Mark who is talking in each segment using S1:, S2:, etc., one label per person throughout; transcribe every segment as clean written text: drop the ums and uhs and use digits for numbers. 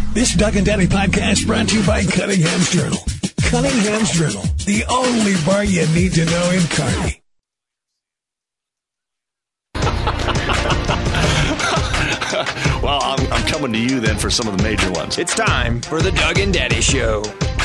S1: This Doug and Daddy podcast brought to you by Cunningham's Journal. Cunningham's Journal, the only bar you need to know in Kearney.
S2: Well, I'm coming to you then for some of the major ones.
S3: It's time for the Doug and Daddy Show.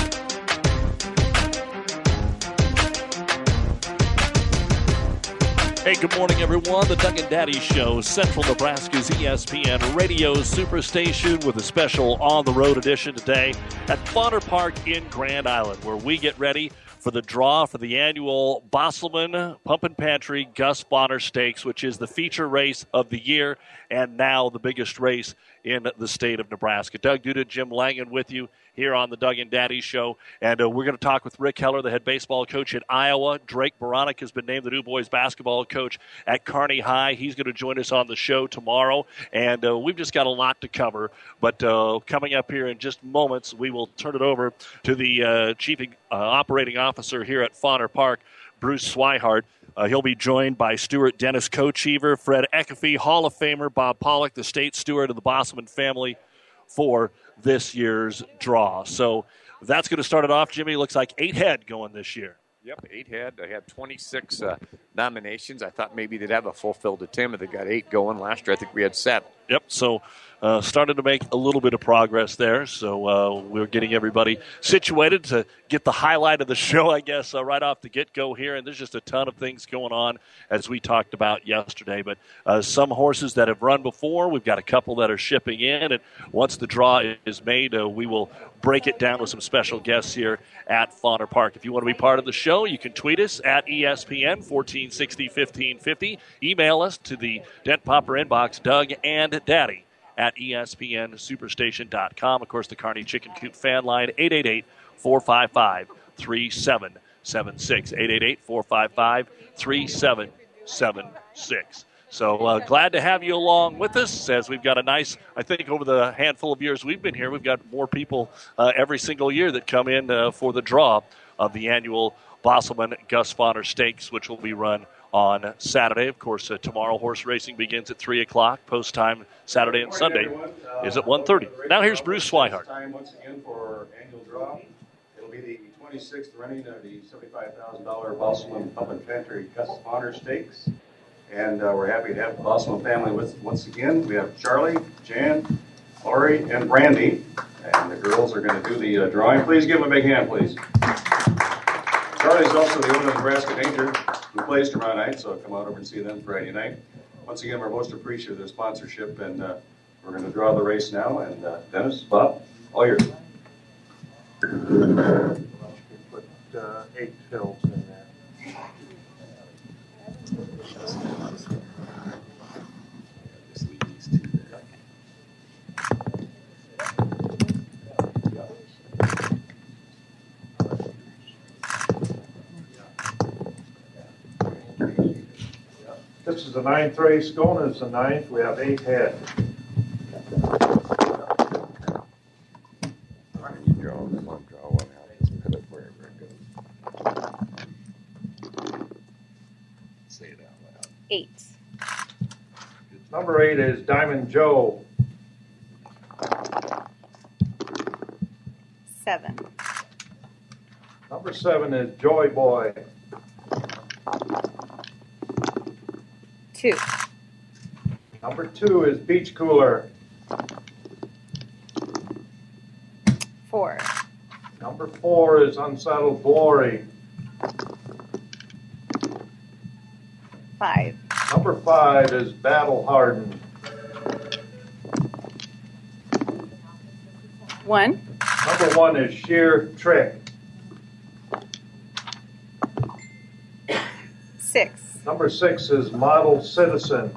S4: Hey, good morning, everyone. The Doug and Daddy Show, Central Nebraska's ESPN radio superstation, with a special on-the-road edition today at Bonner Park in Grand Island, where we get ready for the draw for the annual Bosselman Pumpkin Pantry Gus Bonner Stakes, which is the feature race of the year and now the biggest race in the state of Nebraska. Doug Duda, Jim Langen with you here on the Doug and Daddy Show. And we're going to talk with Rick Heller, the head baseball coach at Iowa. Drake Baranek has been named the new boys basketball coach at Kearney High. He's going to join us on the show tomorrow. And we've just got a lot to cover. But coming up here in just moments, we will turn it over to the chief operating officer here at Bonner Park, Bruce Swihart. He'll be joined by Stewart Dennis Kochever, Fred Eckefe, Hall of Famer Bob Pollock, the state steward of the Bosselman family for this year's draw. So that's going to start it off, Jimmy. Looks like 8 head going this year.
S5: Yep, 8 head. They had 26 nominations. I thought maybe they'd have a full field of 10, but they got 8 going. Last year, I think we had 7.
S4: Yep, so started to make a little bit of progress there. So we're getting everybody situated to get the highlight of the show, I guess, right off the get-go here. And there's just a ton of things going on, as we talked about yesterday. But some horses that have run before, we've got a couple that are shipping in. And once the draw is made, we will break it down with some special guests here at Bonner Park. If you want to be part of the show, you can tweet us at ESPN 1460 1550. Email us to the Dent Popper inbox, Doug and Daddy at ESPNSuperstation.com. Of course, the Kearney Chicken Coop fan line, 888-455-3776. 888-455-3776. So glad to have you along with us, as we've got a nice, I think over the handful of years we've been here, we've got more people every single year that come in for the draw of the annual Bosselman Gus Bonner Stakes, which will be run on Saturday. Of course, tomorrow horse racing begins at 3 o'clock. Post time Saturday and Sunday is at 1:30. Now here's Bruce Swihart.
S6: Time once again for annual draw. It'll be the 26th running of the $75,000 Bosselman Pumpkin Pantry Gus Bonner Stakes. And we're happy to have the Bosselman family with once again. We have Charlie, Jan, Lori, and Brandy. And the girls are going to do the drawing. Please give them a big hand, please. Charlie's also the owner of Nebraska Danger, who plays tomorrow night, so come out over and see them Friday night. Once again, we're most appreciative of their sponsorship, and we're going to draw the race now. And Dennis, Bob, all yours.
S7: Put 8 fills in there. This is the 9th race going. It's the 9th. We have 8 head.
S5: You draw one out. Just put it wherever it goes. Say it out loud.
S8: 8.
S7: Number 8 is Diamond Joe.
S8: 7.
S7: Number 7 is Joy Boy.
S8: 2.
S7: Number 2 is Beach Cooler.
S8: 4.
S7: Number 4 is Unsettled Glory.
S8: 5.
S7: Number 5 is Battle Hardened.
S8: 1.
S7: Number 1 is Sheer Trick.
S8: 6.
S7: Number 6 is Model Citizen.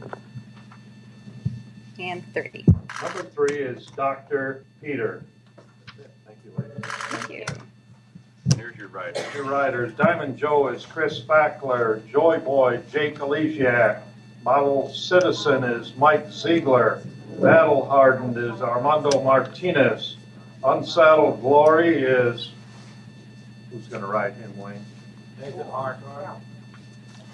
S8: And 3.
S7: Number 3 is Dr. Peter. Thank you, ladies.
S8: Thank you.
S5: Here's your rider.
S7: Your riders. Diamond Joe is Chris Fackler. Joy Boy, Jake Elysiak. Model Citizen is Mike Ziegler. Battle Hardened is Armando Martinez. Unsaddled Glory is, who's going to ride him, Wayne?
S6: Nathan Hart.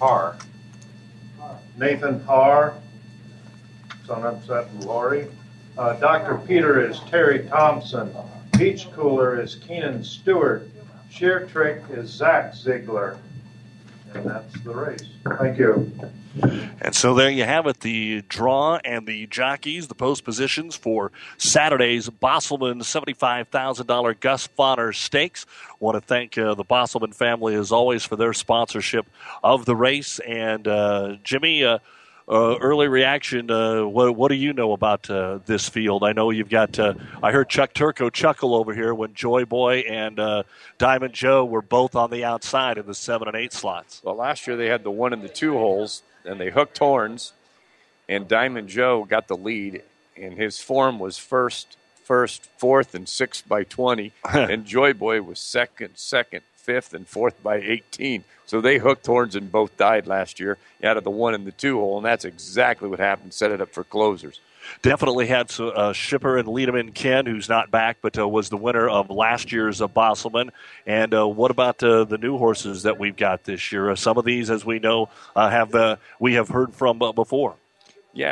S7: Nathan Parr. It's on Unsettled Glory. Dr. Peter is Terry Thompson. Beach Cooler is Keenan Stewart. Sheer Trick is Zach Ziegler. And that's the race. Thank you.
S4: And so there you have it, the draw and the jockeys, the post positions for Saturday's Bosselman $75,000 Gus Fonner Stakes. Want to thank the Bosselman family, as always, for their sponsorship of the race. And Jimmy, early reaction, what do you know about this field? I know you've got, I heard Chuck Turco chuckle over here when Joy Boy and Diamond Joe were both on the outside in the 7 and 8 slots.
S5: Well, last year they had the 1 and the 2 holes, and they hooked horns, and Diamond Joe got the lead, and his form was first, fourth, and 6th by 20, and Joy Boy was second, 5th, and 4th by 18. So they hooked horns and both died last year out of the 1 and the 2 hole, and that's exactly what happened. Set it up for closers.
S4: Definitely had Shipper and Liederman Ken, who's not back, but was the winner of last year's Bosselman. And what about the new horses that we've got this year? Some of these, as we know, we have heard from before.
S5: Yeah,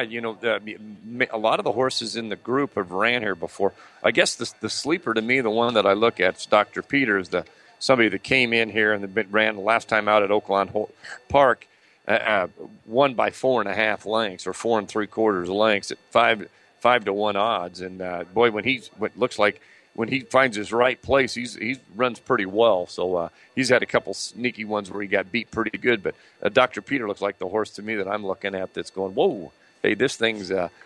S5: a lot of the horses in the group have ran here before. I guess the sleeper to me, the one that I look at, is Dr. Peter, is somebody that came in here and ran the last time out at Oaklawn Park. Won by 4.5 lengths or 4 3/4 lengths at 5 to 1 odds. And boy, when he finds his right place, he runs pretty well. So he's had a couple sneaky ones where he got beat pretty good. But Dr. Peter looks like the horse to me that I'm looking at that's going, whoa. Hey, this thing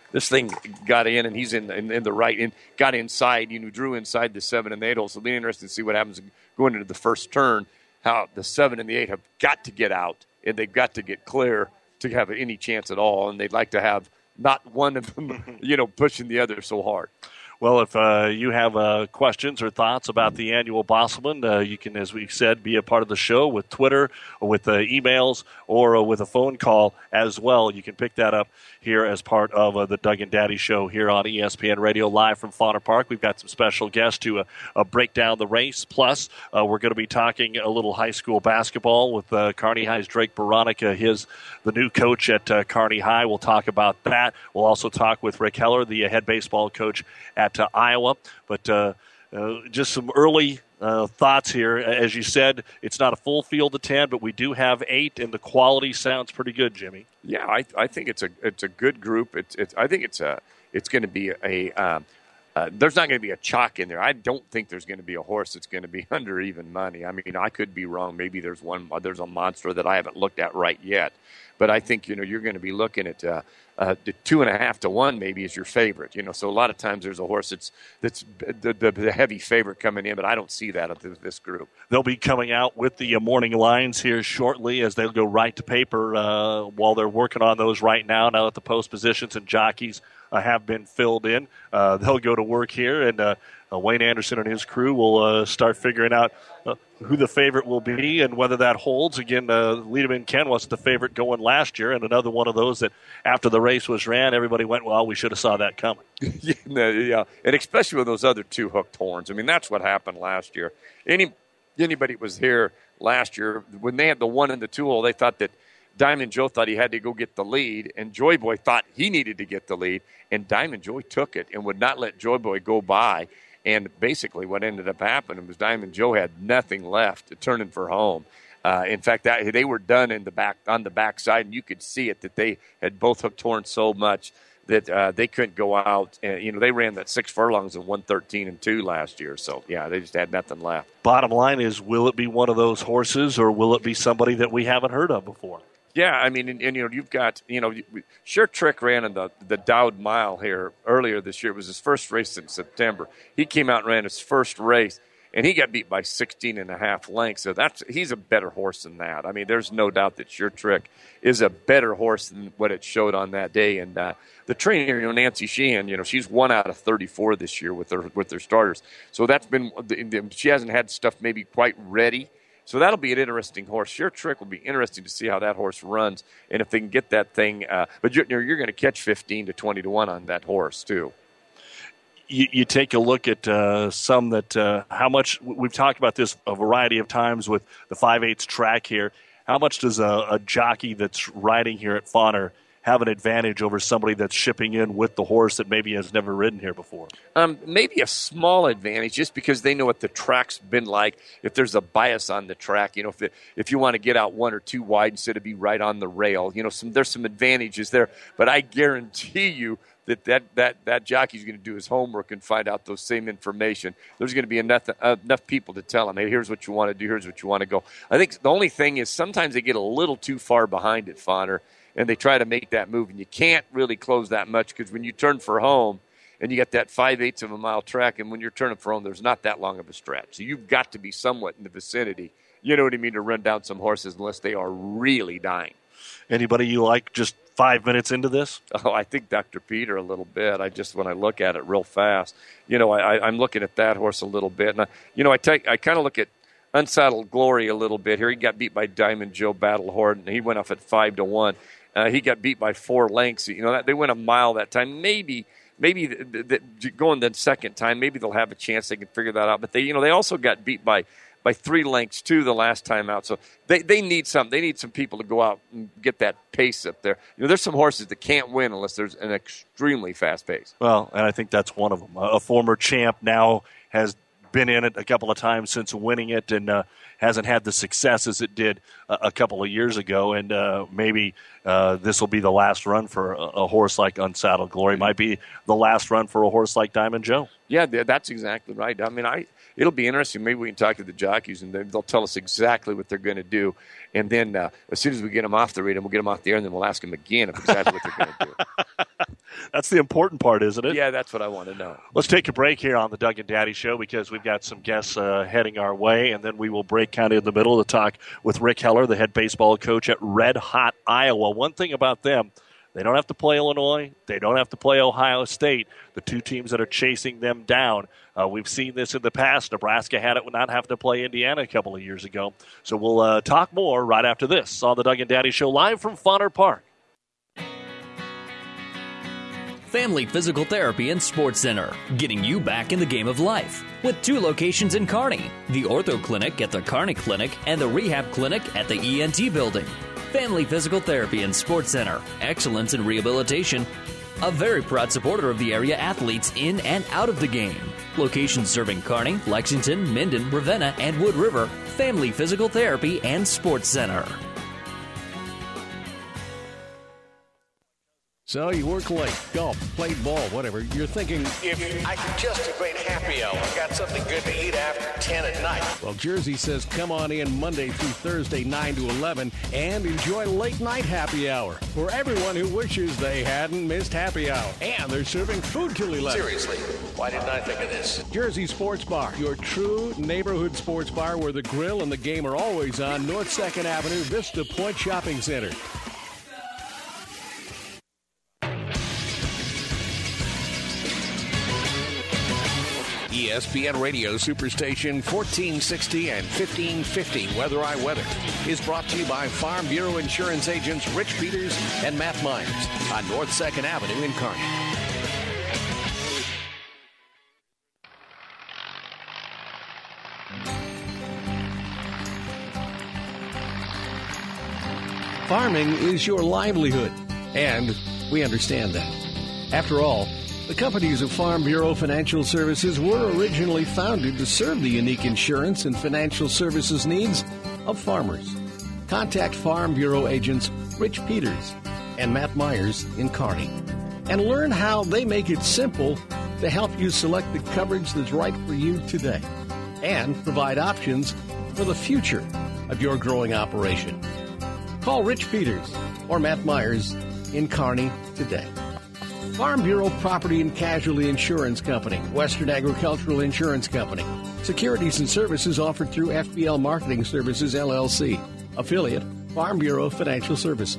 S5: got in, and he's in the right, and got inside. Drew inside the 7 and the 8 hole. So it'll be interesting to see what happens going into the first turn. How the 7 and the 8 have got to get out, and they've got to get clear to have any chance at all. And they'd like to have not one of them, pushing the other so hard.
S4: Well, if you have questions or thoughts about the annual Bosselman, you can, as we've said, be a part of the show with Twitter or with emails or with a phone call as well. You can pick that up here as part of the Doug and Daddy Show here on ESPN Radio, live from Fonner Park. We've got some special guests to break down the race. Plus, we're going to be talking a little high school basketball with Kearney High's Drake Veronica, the new coach at Kearney High. We'll talk about that. We'll also talk with Rick Heller, the head baseball coach at Iowa. But just some early thoughts here. As you said, it's not a full field of 10, but we do have 8, and the quality sounds pretty good, Jimmy.
S5: Yeah, I think it's a good group. I think it's going to be there's not going to be a chalk in there. I don't think there's going to be a horse that's going to be under even money. I mean, I could be wrong. Maybe there's a monster that I haven't looked at right yet. But I think, you're going to be looking at the 2.5 to 1 maybe is your favorite. So a lot of times there's a horse that's the heavy favorite coming in, but I don't see that of this group.
S4: They'll be coming out with the morning lines here shortly as they'll go right to paper while they're working on those right now that the post positions and jockeys have been filled in. They'll go to work here, and Wayne Anderson and his crew will start figuring out who the favorite will be and whether that holds. Again, Liederman Ken was the favorite going last year, and another one of those that after the race was ran, everybody went, well, we should have saw that coming.
S5: Yeah, and especially with those other 2 hooked horns. I mean, that's what happened last year. Anybody that was here last year, when they had the 1 and the 2 hole, they thought that Diamond Joe thought he had to go get the lead, and Joy Boy thought he needed to get the lead, and Diamond Joy took it and would not let Joy Boy go by. And basically what ended up happening was Diamond Joe had nothing left to turning for home. In fact, they were done on the back side, and you could see it that they had both hooked horns so much that they couldn't go out. And, they ran that 6 furlongs in 1:13-2 last year. So, yeah, they just had nothing left.
S4: Bottom line is, will it be one of those horses, or will it be somebody that we haven't heard of before?
S5: Yeah, I mean, and you've got, Sure Trick ran in the Dowd Mile here earlier this year. It was his first race in September. He came out and ran his first race, and he got beat by 16.5 lengths. So he's a better horse than that. I mean, there's no doubt that Sure Trick is a better horse than what it showed on that day. And the trainer, Nancy Sheehan, she's 1 out of 34 this year with her starters. So that's been she hasn't had stuff maybe quite ready. So that'll be an interesting horse. Sure Trick will be interesting to see how that horse runs and if they can get that thing. But you're going to catch 15 to 20 to 1 on that horse too.
S4: You take a look at some that how much we've talked about this a variety of times with the 5/8 track here. How much does a jockey that's riding here at Fonner have an advantage over somebody that's shipping in with the horse that maybe has never ridden here before?
S5: Maybe a small advantage, just because they know what the track's been like. If there's a bias on the track, if you want to get out one or two wide instead of be right on the rail, there's some advantages there. But I guarantee you that jockey's going to do his homework and find out those same information. There's going to be enough people to tell him, hey, here's what you want to do, here's what you want to go. I think the only thing is sometimes they get a little too far behind at Fonner, and they try to make that move, and you can't really close that much, because when you turn for home and you got that 5/8 of a mile track, and when you're turning for home, there's not that long of a stretch. So you've got to be somewhat in the vicinity, you know what I mean, to run down some horses unless they are really dying.
S4: Anybody you like just 5 minutes into this?
S5: Oh, I think Dr. Peter a little bit. When I look at it real fast, I'm looking at that horse a little bit. And, I kind of look at Unsaddled Glory a little bit here. He got beat by Diamond Joe Battle Horde, and he went off at 5-1. He got beat by 4 lengths. They went a mile that time. Maybe going the second time, maybe they'll have a chance. They can figure that out. But they also got beat by 3 lengths too the last time out. So they need some people to go out and get that pace up there. There's some horses that can't win unless there's an extremely fast pace.
S4: Well, and I think that's one of them. A former champ now has been in it a couple of times since winning it, and hasn't had the success as it did a couple of years ago. And maybe this will be the last run for a horse like Unsaddled Glory. Might be the last run for a horse like Diamond Joe.
S5: Yeah, that's exactly right. I mean, it'll be interesting. Maybe we can talk to the jockeys, and they'll tell us exactly what they're going to do. And then as soon as we get them off the radar, we'll get them off the air, and then we'll ask them again exactly what they're going to do.
S4: That's the important part, isn't it?
S5: Yeah, that's what I want to know.
S4: Let's take a break here on the Doug and Daddy Show, because we've got some guests heading our way, and then we will break kind of in the middle to talk with Rick Heller, the head baseball coach at Red Hot, Iowa. One thing about them, they don't have to play Illinois. They don't have to play Ohio State, the two teams that are chasing them down. We've seen this in the past. Nebraska had it not having to play Indiana a couple of years ago. So we'll talk more right after this on the Doug and Daddy Show, live from Fonner Park.
S9: Family Physical Therapy and Sports Center, getting you back in the game of life. With 2 locations in Kearney, the Ortho Clinic at the Kearney Clinic and the Rehab Clinic at the ENT Building. Family Physical Therapy and Sports Center, excellence in rehabilitation. A very proud supporter of the area athletes in and out of the game. Locations serving Kearney, Lexington, Minden, Ravenna, and Wood River. Family Physical Therapy and Sports Center.
S10: So you work late, golf, played ball, whatever. You're thinking,
S11: if I could just a great happy hour, got something good to eat after 10 at night.
S10: Well, Jersey says come on in Monday through Thursday, 9 to 11, and enjoy late night happy hour for everyone who wishes they hadn't missed happy hour. And they're serving food till 11.
S11: Seriously, why didn't I think of this?
S10: Jersey Sports Bar, your true neighborhood sports bar where the grill and the game are always on North 2nd Avenue, Vista Point Shopping Center. ESPN Radio Superstation 1460 and 1550 Weather I Weather is brought to you by Farm Bureau Insurance agents Rich Peters and Matt Myers on North 2nd Avenue in Kearney. Farming is your livelihood, and we understand that. After all, the companies of Farm Bureau Financial Services were originally founded to serve the unique insurance and financial services needs of farmers. Contact Farm Bureau agents Rich Peters and Matt Myers in Kearney and learn how they make it simple to help you select the coverage that's right for you today and provide options for the future of your growing operation. Call Rich Peters or Matt Myers in Kearney today. Farm Bureau Property and Casualty Insurance Company, Western Agricultural Insurance Company. Securities and services offered through FBL Marketing Services, LLC. Affiliate, Farm Bureau Financial Services.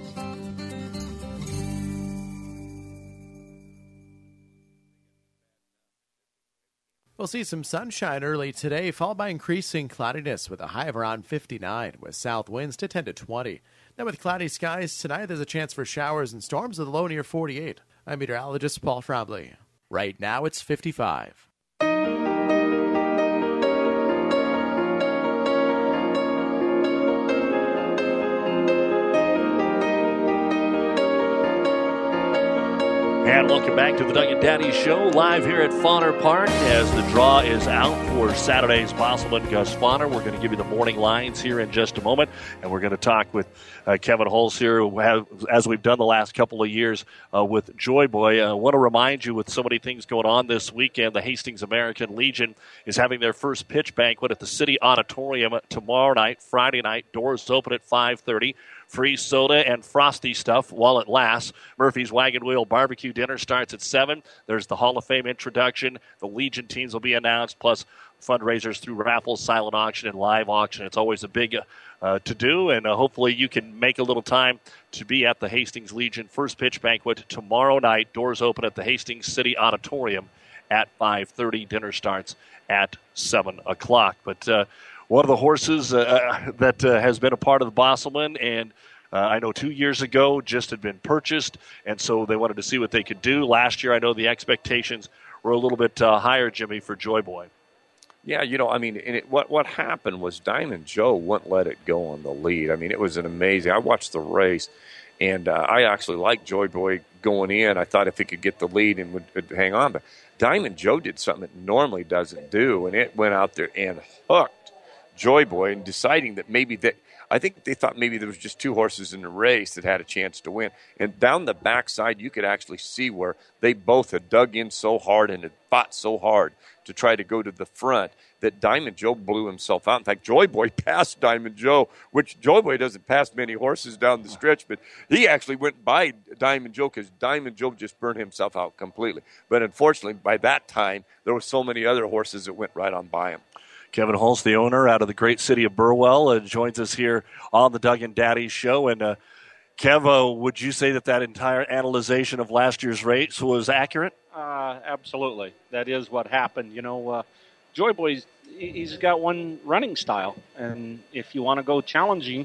S12: We'll see some sunshine early today, followed by increasing cloudiness with a high of around 59, with south winds to 10 to 20. Then with cloudy skies tonight, there's a chance for showers and storms with a low near 48. I'm meteorologist Paul Fromley. Right now, it's 55.
S4: And welcome back to the Doug and Daddy Show, live here at Fauner Park as the draw is out for Saturday's Bosselman Gus Fauner. We're going to give you the morning lines here in just a moment, and we're going to talk with Kevin Hulse here, as we've done the last couple of years with Joy Boy. I want to remind you, with so many things going on this weekend, the Hastings American Legion is having their first pitch banquet at the City Auditorium tomorrow night, Friday night. Doors open at 5:30. Free soda and frosty stuff while it lasts. Murphy's Wagon Wheel Barbecue Dinner starts at 7. There's the Hall of Fame introduction. The Legion teams will be announced, plus fundraisers through raffles, silent auction, and live auction. It's always a big to-do, and hopefully you can make a little time to be at the Hastings Legion First Pitch Banquet tomorrow night. Doors open at the Hastings City Auditorium at 5:30. Dinner starts at 7 o'clock. But one of the horses that has been a part of the Bosselman, and I know 2 years ago just had been purchased, and so they wanted to see what they could do. Last year, I know the expectations were a little bit higher, Jimmy, for Joy Boy.
S5: Yeah, what happened was Diamond Joe wouldn't let it go on the lead. I mean, it was an amazing. I watched the race, and I actually liked Joy Boy going in. I thought if he could get the lead and would hang on, but Diamond Joe did something it normally doesn't do, and it went out there and hooked Joy Boy, and deciding that I think they thought maybe there was just two horses in the race that had a chance to win. And down the backside, you could actually see where they both had dug in so hard and had fought so hard to try to go to the front that Diamond Joe blew himself out. In fact, Joy Boy passed Diamond Joe, which Joy Boy doesn't pass many horses down the stretch, but he actually went by Diamond Joe because Diamond Joe just burned himself out completely. But unfortunately, by that time, there were so many other horses that went right on by him.
S4: Kevin Hulse, the owner out of the great city of Burwell, joins us here on the Doug and Daddy Show. And Kev, would you say that entire analyzation of last year's race was accurate?
S13: Absolutely. That is what happened. Joy Boy, he's got one running style, and if you want to go challenging,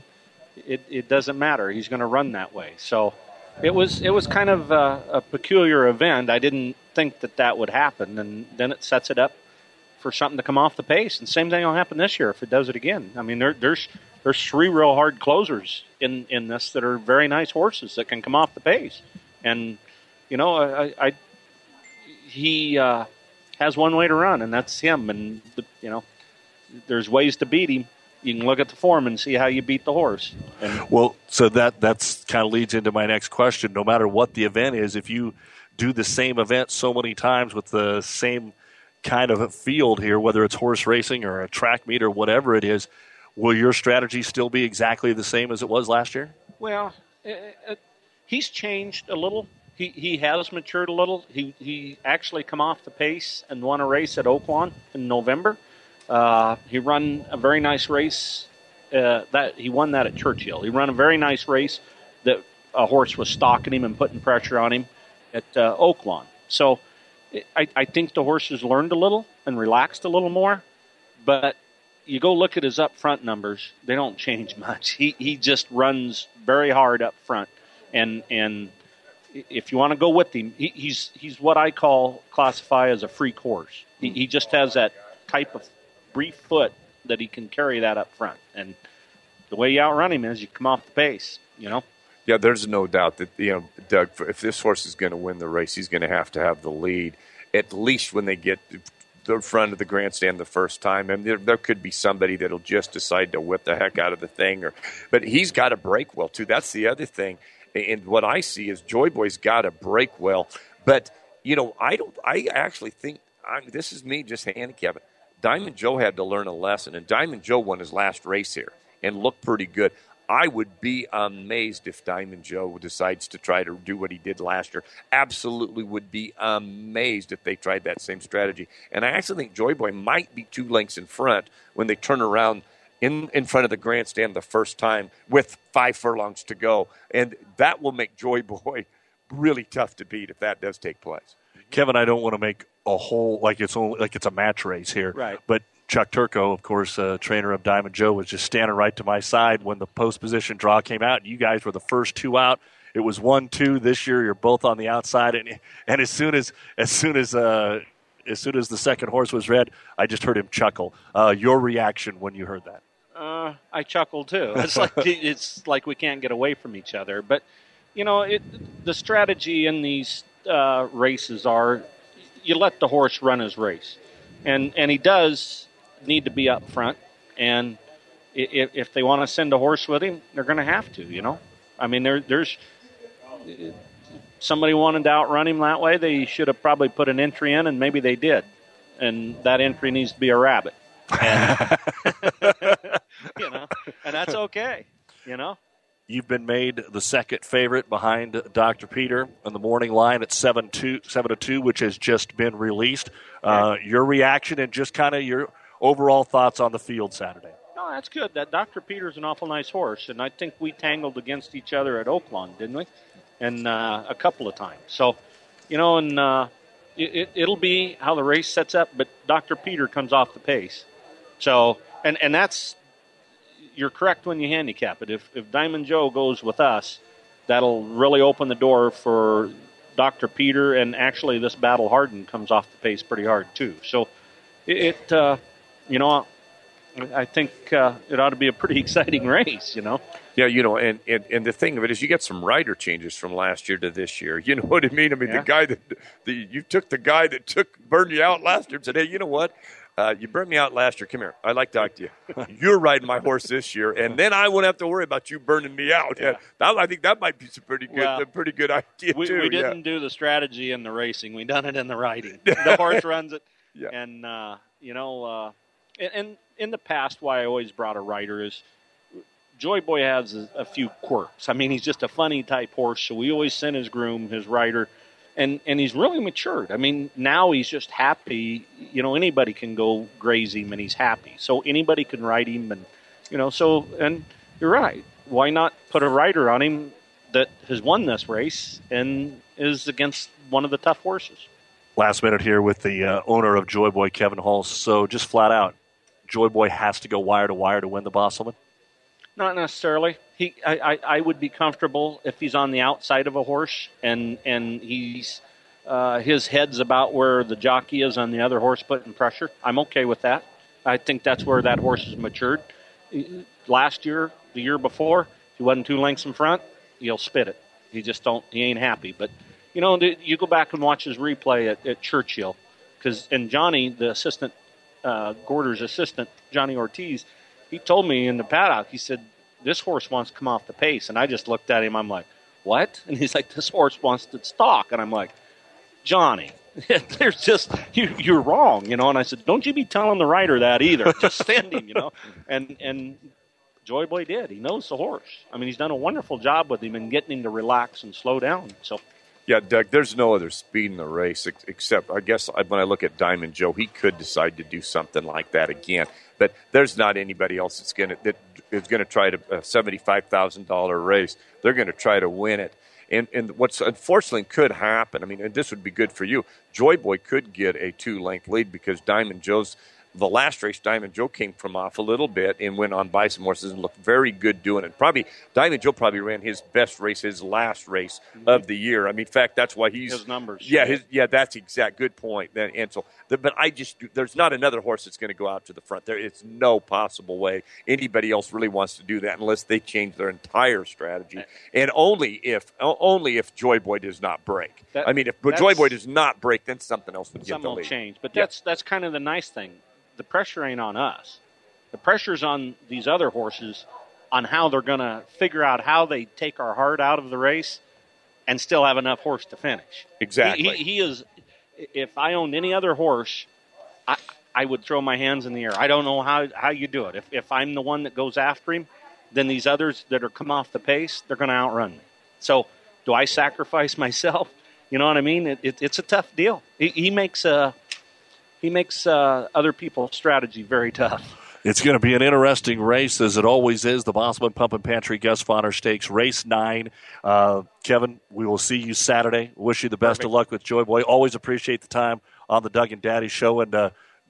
S13: it doesn't matter. He's going to run that way. So it was kind of a peculiar event. I didn't think that would happen, and then it sets it up for something to come off the pace. And same thing will happen this year if it does it again. I mean, there's three real hard closers in this that are very nice horses that can come off the pace. And, he has one way to run, and that's him. And, there's ways to beat him. You can look at the form and see how you beat the horse.
S4: Well, so that's kind of leads into my next question. No matter what the event is, if you do the same event so many times with the same kind of a field here, whether it's horse racing or a track meet or whatever it is, will your strategy still be exactly the same as it was last year?
S13: Well, he's changed a little. He has matured a little. He actually come off the pace and won a race at Oaklawn in November. He run a very nice race. He won that at Churchill. He ran a very nice race that a horse was stalking him and putting pressure on him at Oaklawn. So I think the horse has learned a little and relaxed a little more, but you go look at his up front numbers, they don't change much. He just runs very hard up front, and if you want to go with him, he's what I classify as a freak horse. He just has that type of brief foot that he can carry that up front, and the way you outrun him is you come off the pace,
S5: Yeah, there's no doubt that, Doug, if this horse is going to win the race, he's going to have the lead, at least when they get to the front of the grandstand the first time. And there could be somebody that'll just decide to whip the heck out of the thing. But he's got to break well, too. That's the other thing. And what I see is Joy Boy's got to break well. But, I actually think, this is me just handicapping. Diamond Joe had to learn a lesson, and Diamond Joe won his last race here and looked pretty good. I would be amazed if Diamond Joe decides to try to do what he did last year. Absolutely would be amazed if they tried that same strategy. And I actually think Joy Boy might be 2 lengths in front when they turn around in front of the grandstand the first time with 5 furlongs to go. And that will make Joy Boy really tough to beat if that does take place.
S4: Kevin, I don't want to make a whole like it's a match race here,
S13: right?
S4: But Chuck Turco, of course, trainer of Diamond Joe, was just standing right to my side when the post position draw came out. You guys were the first 2 out. It was 1-2. This year, you're both on the outside, and as soon as the second horse was read, I just heard him chuckle. Your reaction when you heard that?
S13: I chuckled too. It's like we can't get away from each other. But the strategy in these races are, you let the horse run his race. And he does need to be up front. And if they want to send a horse with him, they're going to have to, you know. I mean, there's somebody wanted to outrun him that way. They should have probably put an entry in, and maybe they did. And that entry needs to be a rabbit. And, you know, and that's okay, you know.
S4: You've been made the second favorite behind Dr. Peter on the morning line at 7-2, which has just been released. Your reaction and just kind of your overall thoughts on the field Saturday.
S13: No, that's good. That Dr. Peter's an awful nice horse, and I think we tangled against each other at Oaklawn, didn't we? And a couple of times. So, you know, and it'll be how the race sets up, but Dr. Peter comes off the pace. So, and that's, you're correct when you handicap it. If Diamond Joe goes with us, that'll really open the door for Dr. Peter, and actually this Battle Hardened comes off the pace pretty hard too. So you know, I think it ought to be a pretty exciting race, you know.
S5: Yeah, you know, and the thing of it is you get some rider changes from last year to this year. You know what I mean? I mean, the guy you took the guy that burned you out last year and said, hey, you know what? You burned me out last year. Come here. I'd like to talk to you. You're riding my horse this year, and then I won't have to worry about you burning me out. Yeah. I think that might be a pretty good idea, too.
S13: We didn't do the strategy in the racing. We done it in the riding. The horse runs it. Yeah. And, you know, and in the past, why I always brought a rider is Joy Boy has a few quirks. I mean, he's just a funny type horse, so we always send his groom, his rider, and he's really matured. I mean, now he's just happy. You know, anybody can go graze him, and he's happy. So anybody can ride him, and, you know, so, and you're right. Why not put a rider on him that has won this race and is against one of the tough horses?
S4: Last minute here with the owner of Joy Boy, Kevin Hall. So just flat out, Joy Boy has to go wire to wire to win the Bosselman?
S13: Not necessarily. I would be comfortable if he's on the outside of a horse and he's his head's about where the jockey is on the other horse putting pressure. I'm okay with that. I think that's where that horse is matured. Last year, the year before, he wasn't 2 lengths in front, he'll spit it. He ain't happy. But, you know, you go back and watch his replay at Churchill, and Johnny, the assistant, Gorder's assistant, Johnny Ortiz, he told me in the paddock, he said, this horse wants to come off the pace. And I just looked at him. I'm like, what? And he's like, this horse wants to stalk. And I'm like, Johnny, there's just, you're wrong, you know. And I said, don't you be telling the rider that either. Just send him, you know. And Joy Boy did. He knows the horse. I mean, he's done a wonderful job with him and getting him to relax and slow down. So.
S5: Yeah, Doug, there's no other speed in the race except, I guess, when I look at Diamond Joe, he could decide to do something like that again. But there's not anybody else that is going to try to a $75,000 race. They're going to try to win it. And what's unfortunately could happen, I mean, and this would be good for you, Joy Boy could get a 2-length lead because the last race, Diamond Joe came from off a little bit and went on by some horses and looked very good doing it. Diamond Joe probably ran his best race, his last race of the year. I mean, in fact, that's why
S13: his numbers.
S5: Yeah, that's exact. Good point. And so, but there's not another horse that's going to go out to the front. It's no possible way anybody else really wants to do that unless they change their entire strategy, and only if Joy Boy does not break. If Joy Boy does not break, then something else would get the lead.
S13: Something will change. But that's kind of the nice thing. The pressure ain't on us. The pressure's on these other horses on how they're going to figure out how they take our heart out of the race and still have enough horse to finish.
S5: Exactly.
S13: He is. If I owned any other horse, I would throw my hands in the air. I don't know how you do it. If I'm the one that goes after him, then these others that are come off the pace, they're going to outrun me. So do I sacrifice myself? You know what I mean? It's a tough deal. He makes other people's strategy very tough.
S4: It's going to be an interesting race, as it always is. The Bosselman Pump and Pantry Gus Fonner Stakes, Race 9. Kevin, we will see you Saturday. Wish you the best of luck with Joy Boy. Always appreciate the time on the Doug and Daddy Show, and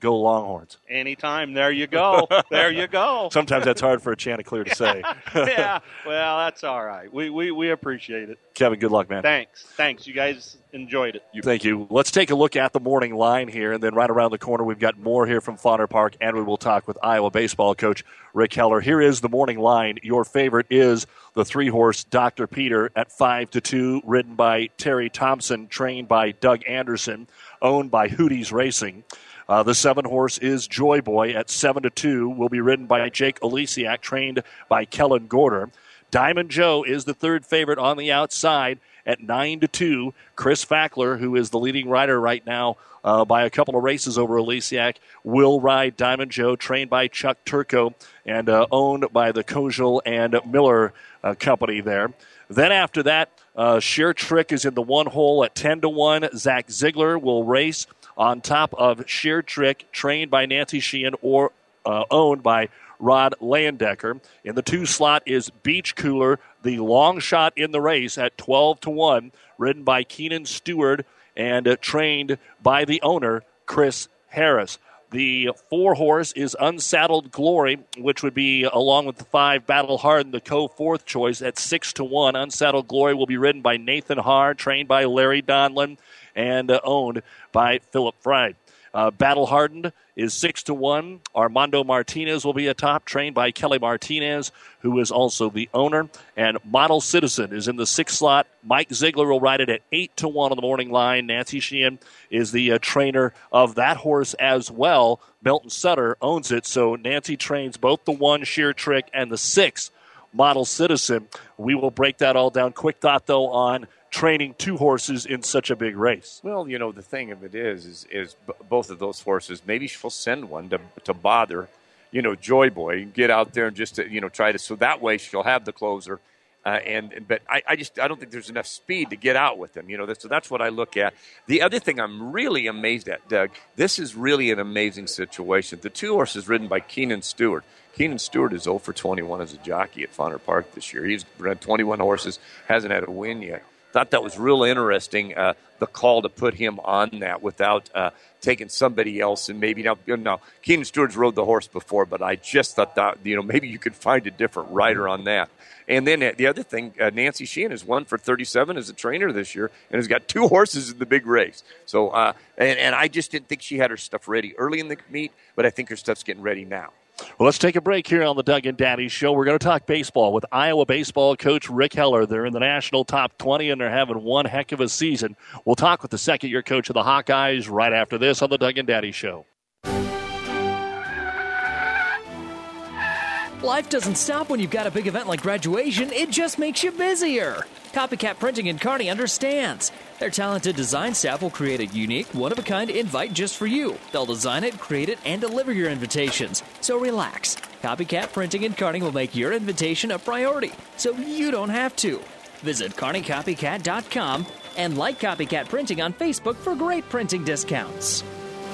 S4: Go Longhorns.
S13: Anytime. There you go. There you go.
S4: Sometimes that's hard for a Chanticleer to say.
S13: Yeah, well, that's all right. We appreciate it.
S4: Kevin, good luck, man.
S13: Thanks. You guys enjoyed it.
S4: Thank you. Let's take a look at the morning line here, and then right around the corner we've got more here from Fauner Park, and we will talk with Iowa baseball coach Rick Heller. Here is the morning line. Your favorite is the 3-horse Dr. Peter at 5-2, ridden by Terry Thompson, trained by Doug Anderson, owned by Hooties Racing. The 7-horse is Joy Boy at 7-2, will be ridden by Jake Olesiak, trained by Kellen Gorder. Diamond Joe is the 3rd favorite on the outside at 9-2. Chris Fackler, who is the leading rider right now by a couple of races over Olesiak, will ride Diamond Joe, trained by Chuck Turco and owned by the Kojal and Miller company there. Then after that, Sheer Trick is in the 1 hole at 10-1. Zach Ziegler will race on top of Sheer Trick, trained by Nancy Sheehan or owned by Rod Leyendecker. In the 2 slot is Beach Cooler, the long shot in the race at 12-1, ridden by Keenan Stewart and trained by the owner, Chris Harris. The 4-horse is Unsaddled Glory, which would be, along with the 5, Battle Hardened, the co-4th choice at 6-1. Unsaddled Glory will be ridden by Nathan Haar, trained by Larry Donlin and owned by Philip Fry. Battle Hardened is 6-1. Armando Martinez will be atop, trained by Kelly Martinez, who is also the owner. And Model Citizen is in the 6th slot. Mike Ziegler will ride it at 8-1 on the morning line. Nancy Sheehan is the trainer of that horse as well. Milton Sutter owns it, so Nancy trains both the 1 Sheer Trick and the 6 Model Citizen. We will break that all down. Quick thought, though, on training 2 horses in such a big race.
S5: Well, the thing of it is both of those horses, maybe she'll send one to bother, Joy Boy, and get out there and just try to, so that way she'll have the closer. But I don't think there's enough speed to get out with them. So that's what I look at. The other thing I'm really amazed at, Doug, this is really an amazing situation. The 2 horses ridden by Keenan Stewart. Keenan Stewart is 0-21 as a jockey at Fauner Park this year. He's run 21 horses, hasn't had a win yet. Thought that was real interesting, the call to put him on that without taking somebody else. And maybe now Keenan Stewart's rode the horse before, but I just thought that, maybe you could find a different rider on that. And then the other thing, Nancy Sheehan has won for 37 as a trainer this year and has got 2 horses in the big race. So, and I just didn't think she had her stuff ready early in the meet, but I think her stuff's getting ready now.
S4: Well, let's take a break here on the Doug and Daddy Show. We're going to talk baseball with Iowa baseball coach Rick Heller. They're in the national top 20, and they're having one heck of a season. We'll talk with the second-year coach of the Hawkeyes right after this on the Doug and Daddy Show.
S9: Life doesn't stop when you've got a big event like graduation. It just makes you busier. Copycat Printing in Kearney understands. Their talented design staff will create a unique, one-of-a-kind invite just for you. They'll design it, create it, and deliver your invitations. So relax. Copycat Printing in Kearney will make your invitation a priority, so you don't have to. Visit KearneyCopycat.com and like Copycat Printing on Facebook for great printing discounts.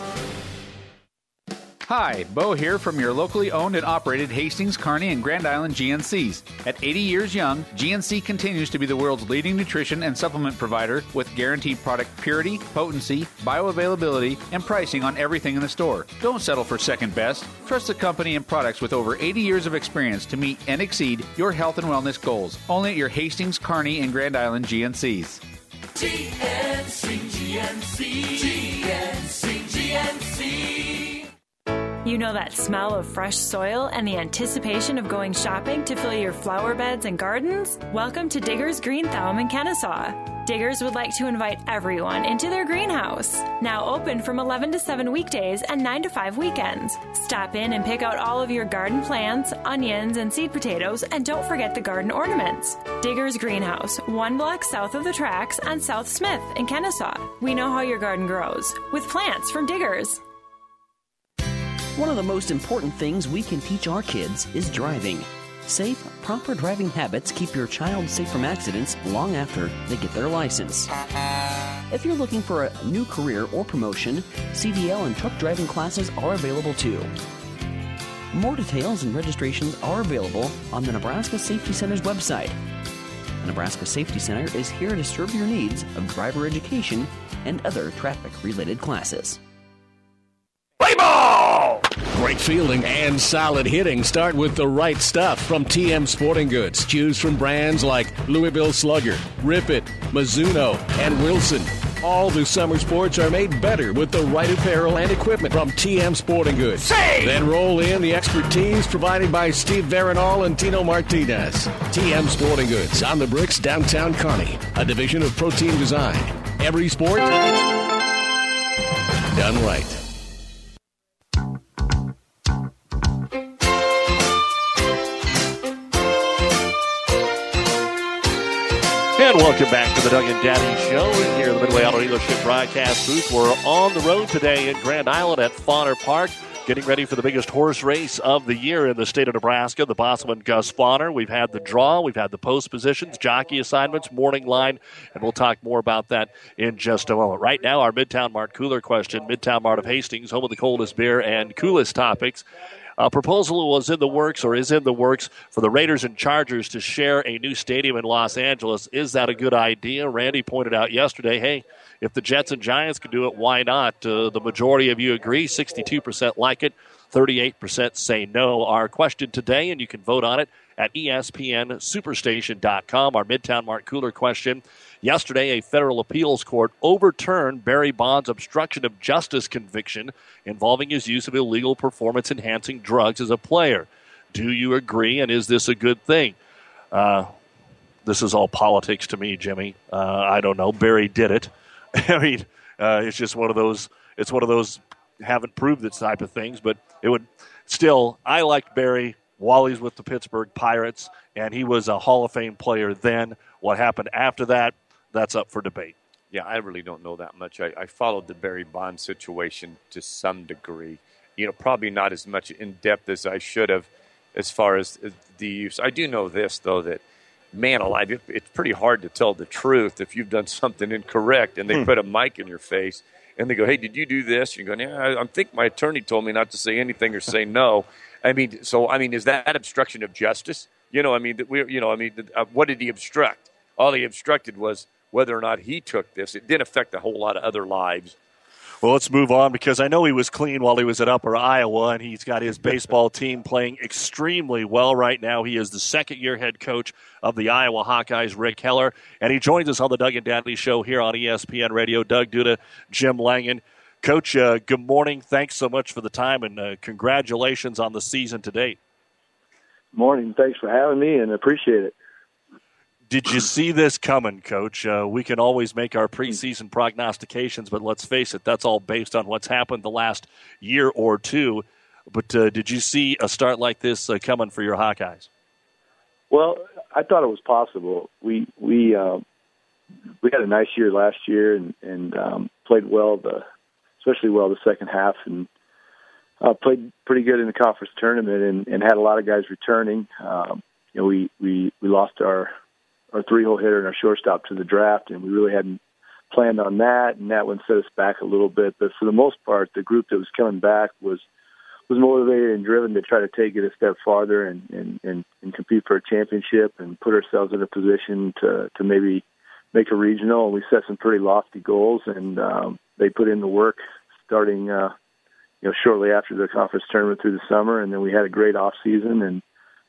S14: Hi, Bo here from your locally owned and operated Hastings, Kearney, and Grand Island GNCs. At 80 years young, GNC continues to be the world's leading nutrition and supplement provider with guaranteed product purity, potency, bioavailability, and pricing on everything in the store. Don't settle for second best. Trust the company and products with over 80 years of experience to meet and exceed your health and wellness goals. Only at your Hastings, Kearney, and Grand Island GNCs.
S15: GNC, GNC, GNC, GNC.
S16: You know that smell of fresh soil and the anticipation of going shopping to fill your flower beds and gardens? Welcome to Diggers Green Thumb in Kennesaw. Diggers would like to invite everyone into their greenhouse. Now open from 11 to 7 weekdays and 9 to 5 weekends. Stop in and pick out all of your garden plants, onions, and seed potatoes, and don't forget the garden ornaments. Diggers Greenhouse, 1 block south of the tracks on South Smith in Kennesaw. We know how your garden grows with plants from Diggers.
S17: One of the most important things we can teach our kids is driving. Safe, proper driving habits keep your child safe from accidents long after they get their license. If you're looking for a new career or promotion, CDL and truck driving classes are available too. More details and registrations are available on the Nebraska Safety Center's website. The Nebraska Safety Center is here to serve your needs of driver education and other traffic-related classes.
S2: Play ball!
S10: Great fielding and solid hitting start with the right stuff from TM Sporting Goods. Choose from brands like Louisville Slugger, Rip It, Mizuno, and Wilson. All the summer sports are made better with the right apparel and equipment from TM Sporting Goods.
S2: Say!
S10: Then roll in the expertise provided by Steve Veronal and Tino Martinez. TM Sporting Goods on the Bricks, downtown Kearney, a division of Protein Design. Every sport done right.
S4: And welcome back to the Doug and Daddy Show here in the Midway Auto Dealership broadcast booth. We're on the road today in Grand Island at Fauner Park, getting ready for the biggest horse race of the year in the state of Nebraska, the Bosselman Gus Fauner. We've had the draw, we've had the post positions, jockey assignments, morning line, and we'll talk more about that in just a moment. Right now, our Midtown Mart cooler question, Midtown Mart of Hastings, home of the coldest beer and coolest topics. A proposal was in the works or is in the works for the Raiders and Chargers to share a new stadium in Los Angeles. Is that a good idea? Randy pointed out yesterday, hey, if the Jets and Giants can do it, why not? The majority of you agree, 62% like it, 38% say no. Our question today, and you can vote on it at ESPNSuperstation.com, our Midtown Mart Cooler question. Yesterday, a federal appeals court overturned Barry Bonds' obstruction of justice conviction involving his use of illegal performance-enhancing drugs as a player. Do you agree, and is this a good thing? This is all politics to me, Jimmy. I don't know. Barry did it. I mean, it's just one of those. It's one of those haven't proved it type of things. But it would still. I liked Barry while he's with the Pittsburgh Pirates, and he was a Hall of Fame player then. What happened after that? That's up for debate.
S5: Yeah, I really don't know that much. I followed the Barry Bonds situation to some degree. Probably not as much in depth as I should have as far as the use. I do know this, though, that, man alive, it's pretty hard to tell the truth if you've done something incorrect and they put a mic in your face and they go, hey, did you do this? You're going, yeah, I think my attorney told me not to say anything or say no. Is that obstruction of justice? What did he obstruct? All he obstructed was whether or not he took this. It didn't affect a whole lot of other lives.
S4: Well, let's move on because I know he was clean while he was at Upper Iowa, and he's got his baseball team playing extremely well right now. He is the second-year head coach of the Iowa Hawkeyes, Rick Heller, and he joins us on the Doug and Dadley Show here on ESPN Radio. Doug Duda, Jim Langen. Coach, good morning. Thanks so much for the time, and congratulations on the season to date.
S18: Morning. Thanks for having me, and appreciate it.
S4: Did you see this coming, Coach? We can always make our preseason prognostications, but let's face it, that's all based on what's happened the last year or two. But did you see a start like this coming for your Hawkeyes?
S18: Well, I thought it was possible. We had a nice year last year and played well, especially well the second half, and played pretty good in the conference tournament and had a lot of guys returning. We lost our three-hole hitter and our shortstop to the draft, and we really hadn't planned on that, and that one set us back a little bit. But for the most part, the group that was coming back was motivated and driven to try to take it a step farther and compete for a championship and put ourselves in a position to maybe make a regional. And we set some pretty lofty goals, and they put in the work starting shortly after the conference tournament through the summer, and then we had a great off season. And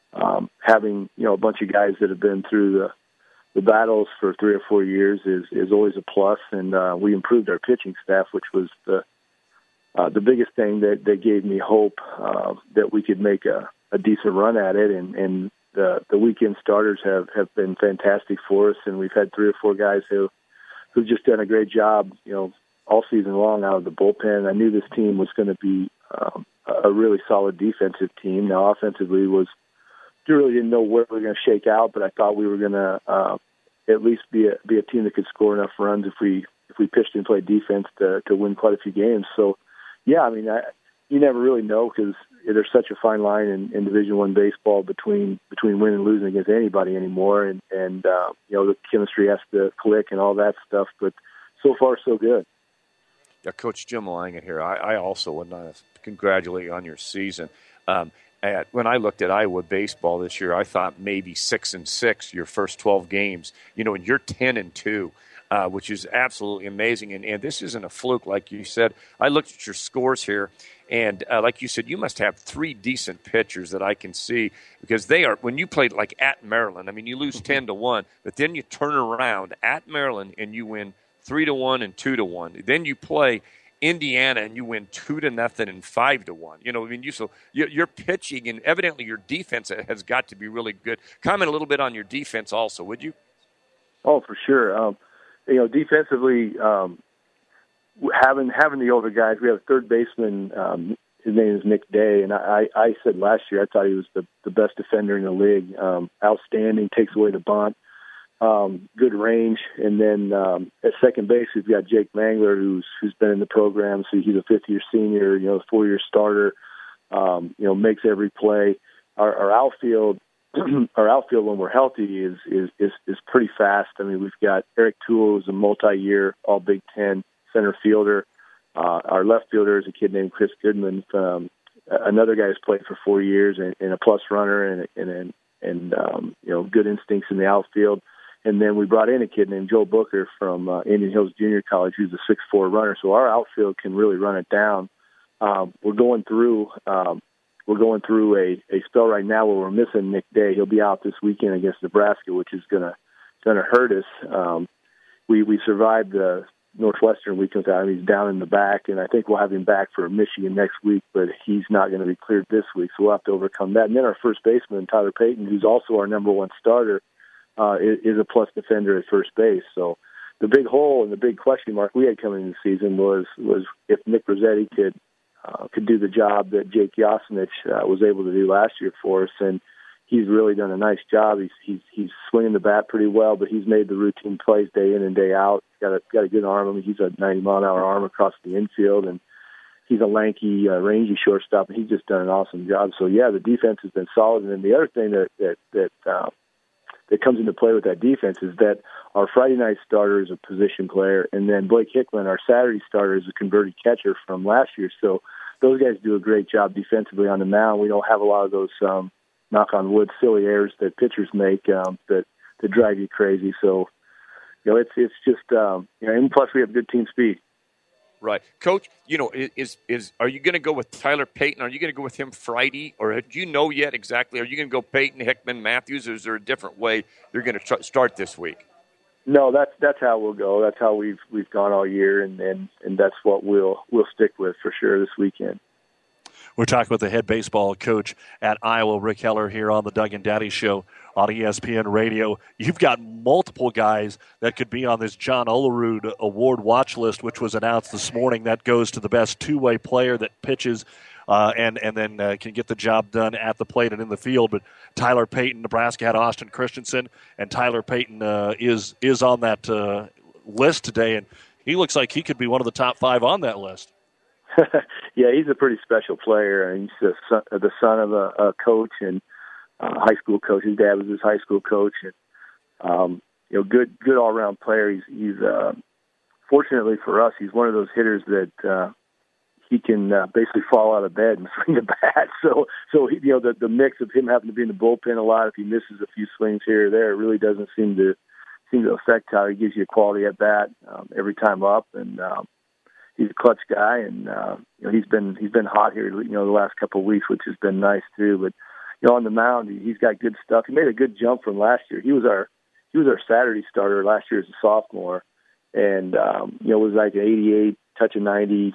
S18: having a bunch of guys that have been through the battles for 3 or 4 years is always a plus. And we improved our pitching staff, which was the biggest thing that gave me hope that we could make a decent run at it. And the weekend starters have been fantastic for us, and we've had 3 or 4 guys who've just done a great job, all season long out of the bullpen. I knew this team was going to be a really solid defensive team. Now, offensively really didn't know where we were going to shake out, but I thought we were going to at least be a team that could score enough runs if we pitched and played defense to win quite a few games. So, yeah, you never really know because there's such a fine line in Division I baseball between winning and losing against anybody anymore, and the chemistry has to click and all that stuff. But so far, so good.
S5: Yeah, Coach Jim Langen here. I also would not congratulate you on your season. When I looked at Iowa baseball this year, I thought maybe 6-6 your first 12 games. And you're 10-2. which is absolutely amazing. And this isn't a fluke, like you said. I looked at your scores here, and like you said, you must have 3 decent pitchers that I can see, because they are, when you played like at Maryland, I mean, you lose 10-1, but then you turn around at Maryland and you win 3-1 and 2-1. Then you play Indiana and you win 2-0 and 5-1. You know, I mean, you're pitching, and evidently your defense has got to be really good. Comment a little bit on your defense also, would you?
S18: Oh, for sure. Defensively, having the older guys, we have a third baseman. His name is Nick Day, and I said last year I thought he was the best defender in the league. Outstanding, takes away the bunt, good range, and then at second base we've got Jake Mangler, who's been in the program, so he's a 5th-year senior, 4-year starter. Makes every play. Our outfield. Our outfield, when we're healthy, is pretty fast. I mean, we've got Eric Toole, who's a multi-year All Big Ten center fielder. Our left fielder is a kid named Chris Goodman. Another guy who's played for 4 years and a plus runner and good instincts in the outfield. And then we brought in a kid named Joe Booker from Indian Hills Junior College, who's a 6'4" runner. So our outfield can really run it down. We're going through a spell right now where we're missing Nick Day. He'll be out this weekend against Nebraska, which is gonna hurt us. We survived the Northwestern weekend without him. He's down in the back, and I think we'll have him back for Michigan next week, but he's not going to be cleared this week, so we'll have to overcome that. And then our first baseman, Tyler Payton, who's also our number 1 starter, is a plus defender at first base. So the big hole and the big question mark we had coming into the season was if Nick Rossetti could do the job that Jake Yasinich was able to do last year for us, and he's really done a nice job. He's swinging the bat pretty well, but he's made the routine plays day in and day out. He's got a good arm. I mean, he's a 90-mile-an-hour arm across the infield, and he's a lanky, rangy shortstop, and he's just done an awesome job. So yeah, the defense has been solid. And then the other thing that comes into play with that defense is that our Friday night starter is a position player, and then Blake Hickman, our Saturday starter, is a converted catcher from last year. So those guys do a great job defensively on the mound. We don't have a lot of those knock on wood silly errors that pitchers make that drive you crazy. So it's just and plus we have good team speed.
S5: Right, Coach. Are you going to go with Tyler Payton? Are you going to go with him Friday, or do you know yet exactly? Are you going to go Payton, Hickman, Matthews, or is there a different way you're going to start this week?
S18: No, that's how we'll go. That's how we've gone all year, and that's what we'll stick with for sure this weekend.
S4: We're talking with the head baseball coach at Iowa, Rick Heller, here on the Doug and Daddy Show on ESPN Radio. You've got multiple guys that could be on this John Olerud Award watch list, which was announced this morning. That goes to the best two-way player that pitches and then can get the job done at the plate and in the field. But Tyler Payton, Nebraska had Austin Christensen, and Tyler Payton is on that list today, and he looks like he could be one of the top 5 on that list.
S18: Yeah, he's a pretty special player. He's the son of a coach and high school coach. His dad was his high school coach, and good all around player. He's fortunately for us, he's one of those hitters that he can basically fall out of bed and swing the bat. So the mix of him having to be in the bullpen a lot, if he misses a few swings here or there, it really doesn't seem to affect how he gives you a quality at bat every time up, and he's a clutch guy, and he's been hot here, the last couple of weeks, which has been nice too. But on the mound, he's got good stuff. He made a good jump from last year. He was our Saturday starter last year as a sophomore, and was like an 88, touch of 90.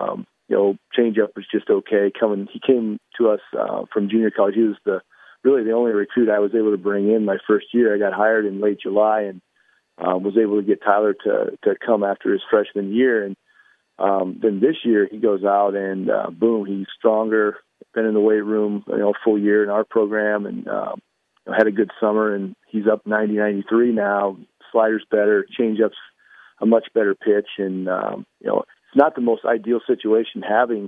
S18: Changeup was just okay. He came to us from junior college. He was really the only recruit I was able to bring in my first year. I got hired in late July and was able to get Tyler to come after his freshman year. And then this year he goes out and boom, he's stronger, been in the weight room, full year in our program, and had a good summer, and he's up 90, 93 now. Slider's better, changeup's a much better pitch, and it's not the most ideal situation having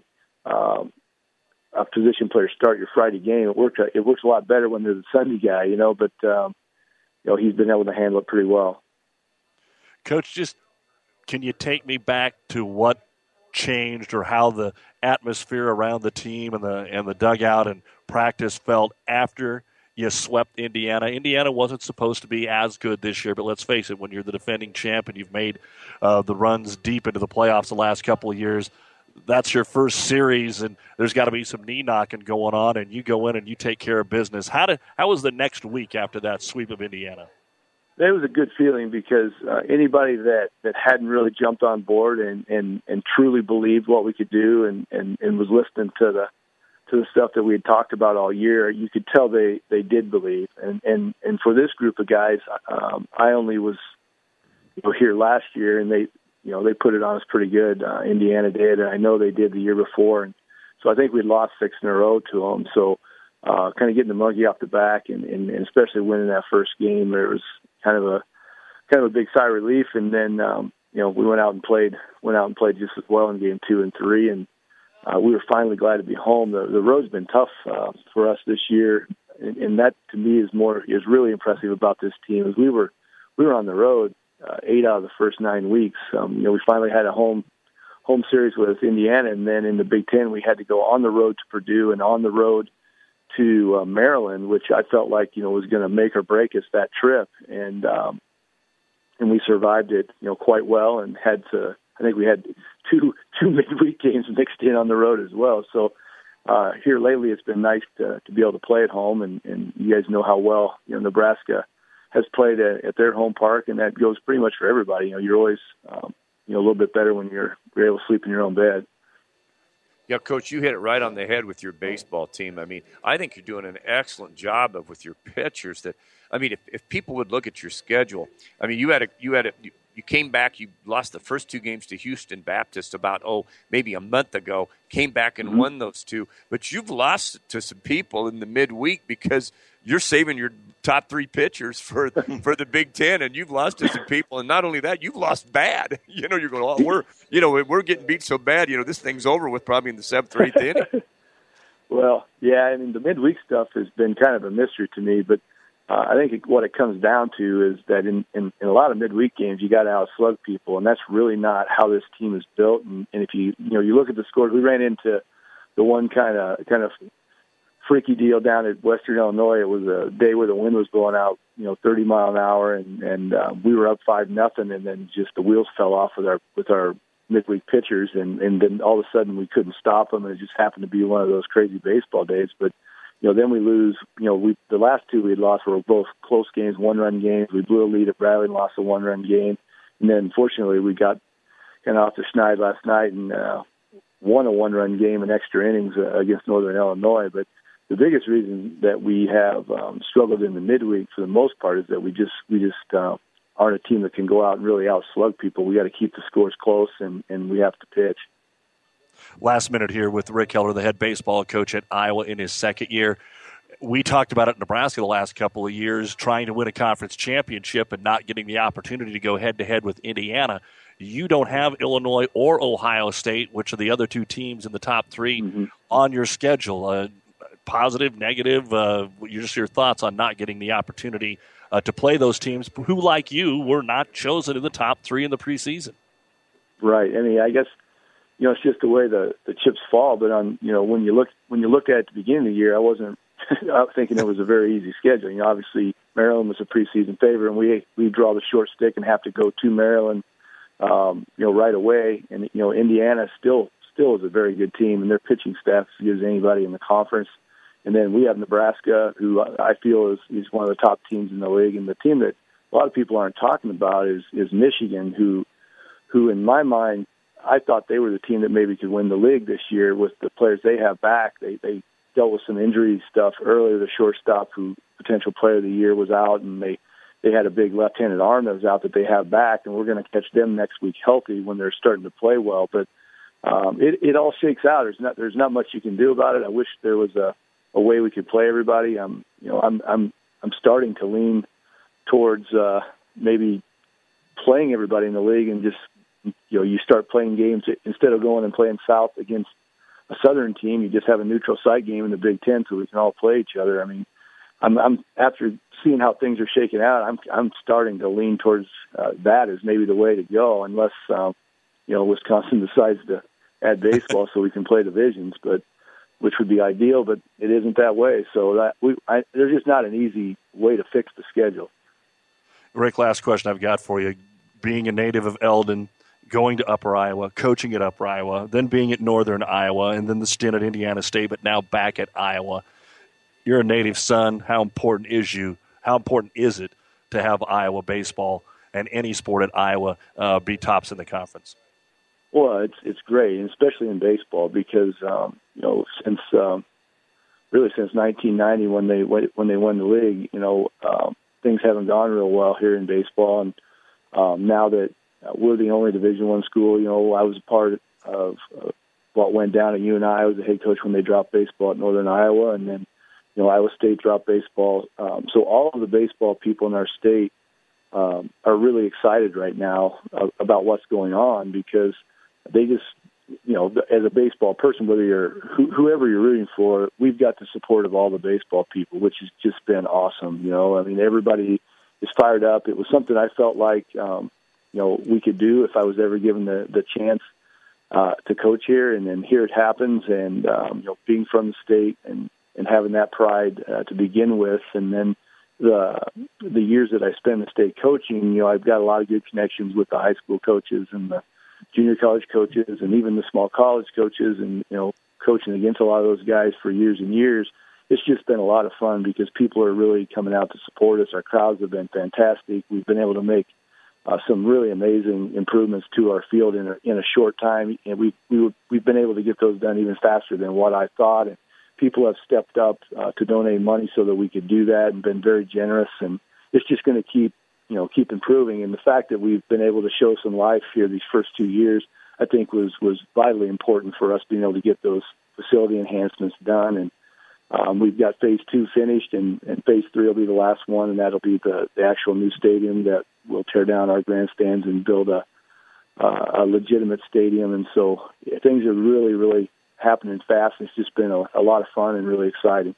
S18: a position player start your Friday game. It works a lot better when they're the Sunday guy, but he's been able to handle it pretty well.
S4: Coach, just can you take me back to what changed or how the atmosphere around the team and the dugout and practice felt after you swept Indiana. Indiana wasn't supposed to be as good this year, but let's face it, when you're the defending champ and you've made the runs deep into the playoffs the last couple of years, that's your first series, and there's got to be some knee-knocking going on, and you go in and you take care of business. How was the next week after that sweep of Indiana?
S18: It was a good feeling because anybody that hadn't really jumped on board and truly believed what we could do and was listening to the stuff that we had talked about all year, you could tell they did believe. And for this group of guys, I only was here last year, and they put it on us pretty good. Indiana did, and I know they did the year before. And so I think we'd lost 6 in a row to them. So kind of getting the monkey off the back and especially winning that first game, there was kind of a big sigh of relief. And then we went out and played just as well in game 2 and 3, and we were finally glad to be home. The road's been tough for us this year, and that to me is really impressive about this team. Is we were on the road 8 out of the first 9 weeks. We finally had a home series with Indiana, and then in the Big Ten we had to go on the road to Purdue and on the road to Maryland, which I felt like was going to make or break us that trip, and we survived it quite well, and I think we had two midweek games mixed in on the road as well. So here lately it's been nice to be able to play at home, and you guys know how well Nebraska has played at their home park, and that goes pretty much for everybody. You're always a little bit better when you're able to sleep in your own bed.
S5: Yeah, Coach, you hit it right on the head with your baseball team. I mean, I think you're doing an excellent job with your pitchers. If people would look at your schedule, I mean, you came back, you lost the first 2 games to Houston Baptist about, maybe a month ago, came back and won those 2. But you've lost to some people in the midweek because you're saving your top 3 pitchers for the Big Ten, and you've lost to some people. And not only that, you've lost bad. You're going, we're getting beat so bad, this thing's over with probably in the 7th or 8th inning.
S18: Well, yeah, I mean, the midweek stuff has been kind of a mystery to me, but I think what it comes down to is that in a lot of midweek games, you got to outslug people, and that's really not how this team is built. And if you look at the scores, we ran into the one kind of freaky deal down at Western Illinois. It was a day where the wind was blowing out, 30 mile an hour, and we were up 5-0, and then just the wheels fell off with our midweek pitchers, and then all of a sudden we couldn't stop them, and it just happened to be one of those crazy baseball days. But then we lose. The last 2 we had lost were both close games, 1-run games. We blew a lead at Bradley and lost a 1-run game. And then, fortunately, we got kind of off the schneid last night and won a 1-run game in extra innings against Northern Illinois. But the biggest reason that we have struggled in the midweek, for the most part, is that we just aren't a team that can go out and really outslug people. We got to keep the scores close, and we have to pitch.
S4: Last minute here with Rick Heller, the head baseball coach at Iowa in his 2nd year. We talked about it in Nebraska the last couple of years, trying to win a conference championship and not getting the opportunity to go head-to-head with Indiana. You don't have Illinois or Ohio State, which are the other 2 teams in the top 3 on your schedule. Positive, negative, your thoughts on not getting the opportunity to play those teams who, like you, were not chosen in the top 3 in the preseason.
S18: Right. I mean, I guess it's just the way the chips fall. But when you looked at it at the beginning of the year, I wasn't thinking it was a very easy schedule. Obviously Maryland was a preseason favorite, and we draw the short stick and have to go to Maryland, right away. And Indiana still is a very good team, and their pitching staff is as good as anybody in the conference. And then we have Nebraska, who I feel is one of the top teams in the league. And the team that a lot of people aren't talking about is Michigan, who in my mind, I thought they were the team that maybe could win the league this year with the players they have back. They dealt with some injury stuff earlier. The shortstop, who potential player of the year, was out, and they had a big left-handed arm that was out that they have back, and we're going to catch them next week healthy when they're starting to play well. But it all shakes out. There's not much you can do about it. I wish there was a way we could play everybody. I'm starting to lean towards maybe playing everybody in the league, and just you start playing games instead of going and playing South against a Southern team. You just have a neutral site game in the Big Ten so we can all play each other. I mean, I'm after seeing how things are shaking out, I'm starting to lean towards that as maybe the way to go, unless Wisconsin decides to add baseball so we can play divisions. But which would be ideal, but it isn't that way. So there's just not an easy way to fix the schedule.
S4: Rick, last question I've got for you. Being a native of Eldon, going to Upper Iowa, coaching at Upper Iowa, then being at Northern Iowa, and then the stint at Indiana State, but now back at Iowa. You're a native son. How important is it to have Iowa baseball and any sport at Iowa be tops in the conference?
S18: Well, it's great, and especially in baseball, because since 1990 when they won the league, things haven't gone real well here in baseball, and now that we're the only Division I school, I was a part of what went down at UNI. I was the head coach when they dropped baseball at Northern Iowa, and then Iowa State dropped baseball. So all of the baseball people in our state are really excited right now about what's going on, because they just, as a baseball person, whether you're whoever you're rooting for, we've got the support of all the baseball people, which has just been awesome. Everybody is fired up. It was something I felt like, we could do if I was ever given the chance to coach here, and then here it happens. And being from the state and having that pride to begin with, and then the years that I spent in the state coaching, I've got a lot of good connections with the high school coaches and the junior college coaches and even the small college coaches, and coaching against a lot of those guys for years and years. It's just been a lot of fun because people are really coming out to support us. Our crowds have been fantastic. We've been able to make some really amazing improvements to our field in a short time, and we've been able to get those done even faster than what I thought. And people have stepped up to donate money so that we could do that, and been very generous. And it's just going to keep improving. And the fact that we've been able to show some life here these first 2 years, I think was vitally important for us being able to get those facility enhancements done. And we've got phase 2 finished, and phase 3 will be the last one, and that'll be the actual new stadium that will tear down our grandstands and build a legitimate stadium. And so things are really, really happening fast. It's just been a lot of fun and really exciting.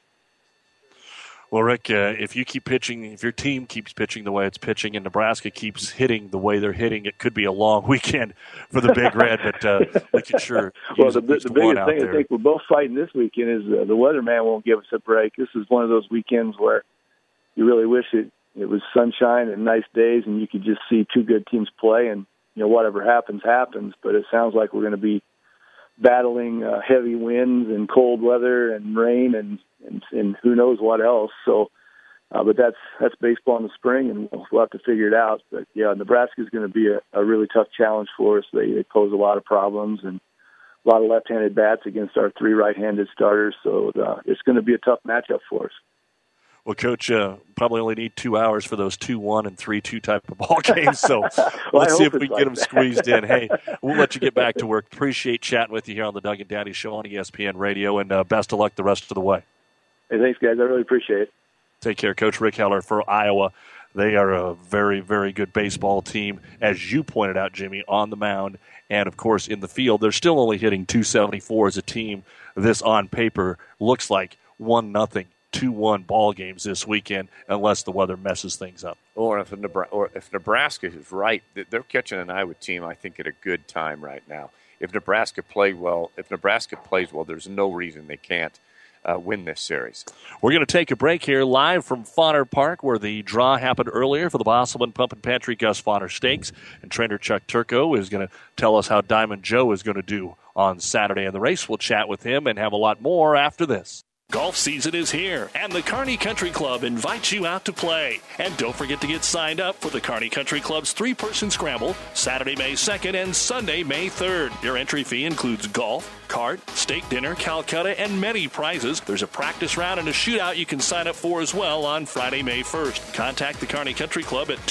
S4: Well, Rick, if your team keeps pitching the way it's pitching and Nebraska keeps hitting the way they're hitting, it could be a long weekend for the Big Red, but we can sure use
S18: the biggest thing I think we're both fighting this weekend is the weatherman won't give us a break. This is one of those weekends where you really wish it was sunshine and nice days and you could just see two good teams play, and whatever happens, but it sounds like we're going to be battling heavy winds and cold weather and rain and who knows what else. So, but that's baseball in the spring, and we'll have to figure it out. But yeah, Nebraska is going to be a really tough challenge for us. They pose a lot of problems and a lot of left-handed bats against our 3 right-handed starters. So it's going to be a tough matchup for us.
S4: Well, Coach, probably only need 2 hours for those 2-1 and 3-2 type of ball games. So let's see if we can get them squeezed in. Hey, we'll let you get back to work. Appreciate chatting with you here on the Doug and Daddy Show on ESPN Radio, and best of luck the rest of the way.
S18: Hey, thanks, guys. I really appreciate it.
S4: Take care. Coach Rick Heller for Iowa. They are a very, very good baseball team, as you pointed out, Jimmy, on the mound. And, of course, in the field, they're still only hitting .274 as a team. This, on paper, looks like 1-0. 2-1 ball games this weekend, unless the weather messes things up.
S5: Or if Nebraska is right, they're catching an Iowa team, I think, at a good time right now. If Nebraska plays well, there's no reason they can't win this series.
S4: We're going to take a break here live from Fonner Park, where the draw happened earlier for the Bosselman Pump and Pantry Gus Fonner Stakes. And trainer Chuck Turco is going to tell us how Diamond Joe is going to do on Saturday in the race. We'll chat with him and have a lot more after this.
S1: Golf season is here, and the Kearney Country Club invites you out to play. And don't forget to get signed up for the Kearney Country Club's 3-person scramble, Saturday, May 2nd and Sunday, May 3rd. Your entry fee includes golf, cart, steak dinner, Calcutta, and many prizes. There's a practice round and a shootout you can sign up for as well on Friday, May 1st. Contact the Kearney Country Club at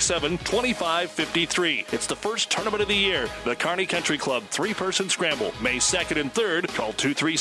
S1: 237-2553. It's the first tournament of the year. The Kearney Country Club 3-person scramble, May 2nd and 3rd. Call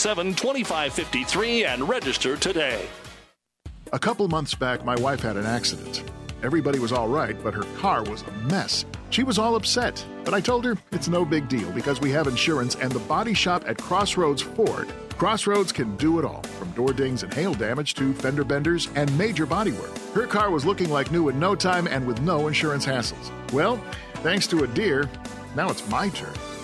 S1: 237-2553 and register today.
S19: A couple months back, my wife had an accident. Everybody was all right, but her car was a mess. She was all upset, but I told her it's no big deal because we have insurance and the body shop at Crossroads Ford. Crossroads can do it all, from door dings and hail damage to fender benders and major body work. Her car was looking like new in no time and with no insurance hassles. Well, thanks to a deer, now it's my turn.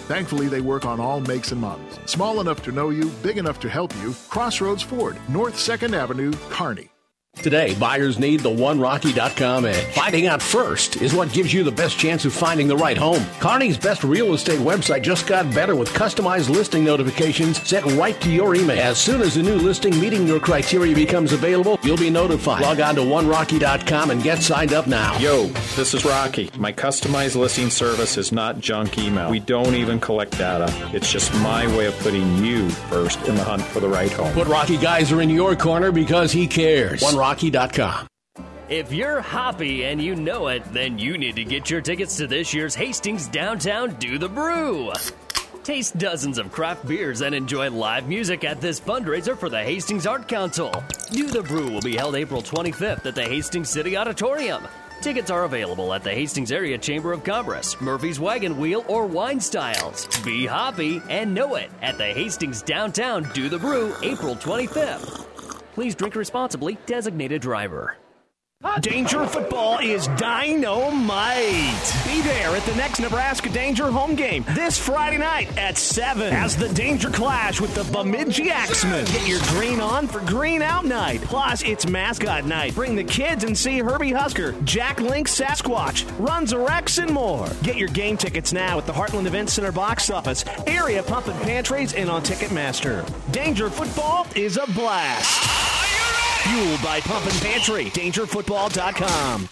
S19: Thankfully, they work on all makes and models. Small enough to know you, big enough to help you. Crossroads Ford, North 2nd Avenue, Kearney.
S10: Today, buyers need the OneRocky.com edge. Finding out first is what gives you the best chance of finding the right home. Kearney's best real estate website just got better with customized listing notifications sent right to your email. As soon as a new listing meeting your criteria becomes available, you'll be notified. Log on to OneRocky.com and get signed up now.
S20: Yo, this is Rocky. My customized listing service is not junk email. We don't even collect data. It's just my way of putting you first in the hunt for the right home.
S10: Put Rocky Geyser in your corner because he cares. OneRocky.com.
S9: If you're hoppy and you know it, then you need to get your tickets to this year's Hastings Downtown Do the Brew. Taste dozens of craft beers and enjoy live music at this fundraiser for the Hastings Art Council. Do the Brew will be held April 25th at the Hastings City Auditorium. Tickets are available at the Hastings Area Chamber of Commerce, Murphy's Wagon Wheel, or Wine Styles. Be hoppy and know it at the Hastings Downtown Do the Brew, April 25th. Please drink responsibly. Designated driver.
S3: Danger Football is dynamite. Be there at the next Nebraska Danger home game this Friday night at 7 as the Danger clash with the Bemidji Axemen. Get your green on for green out night. Plus, it's mascot night. Bring the kids and see Herbie Husker, Jack Link Sasquatch, Runs a Rex, and more. Get your game tickets now at the Heartland Event Center box office, area pump and pantries, and on Ticketmaster. Danger Football is a blast. Fueled by Pump and Pantry. DangerFootball.com.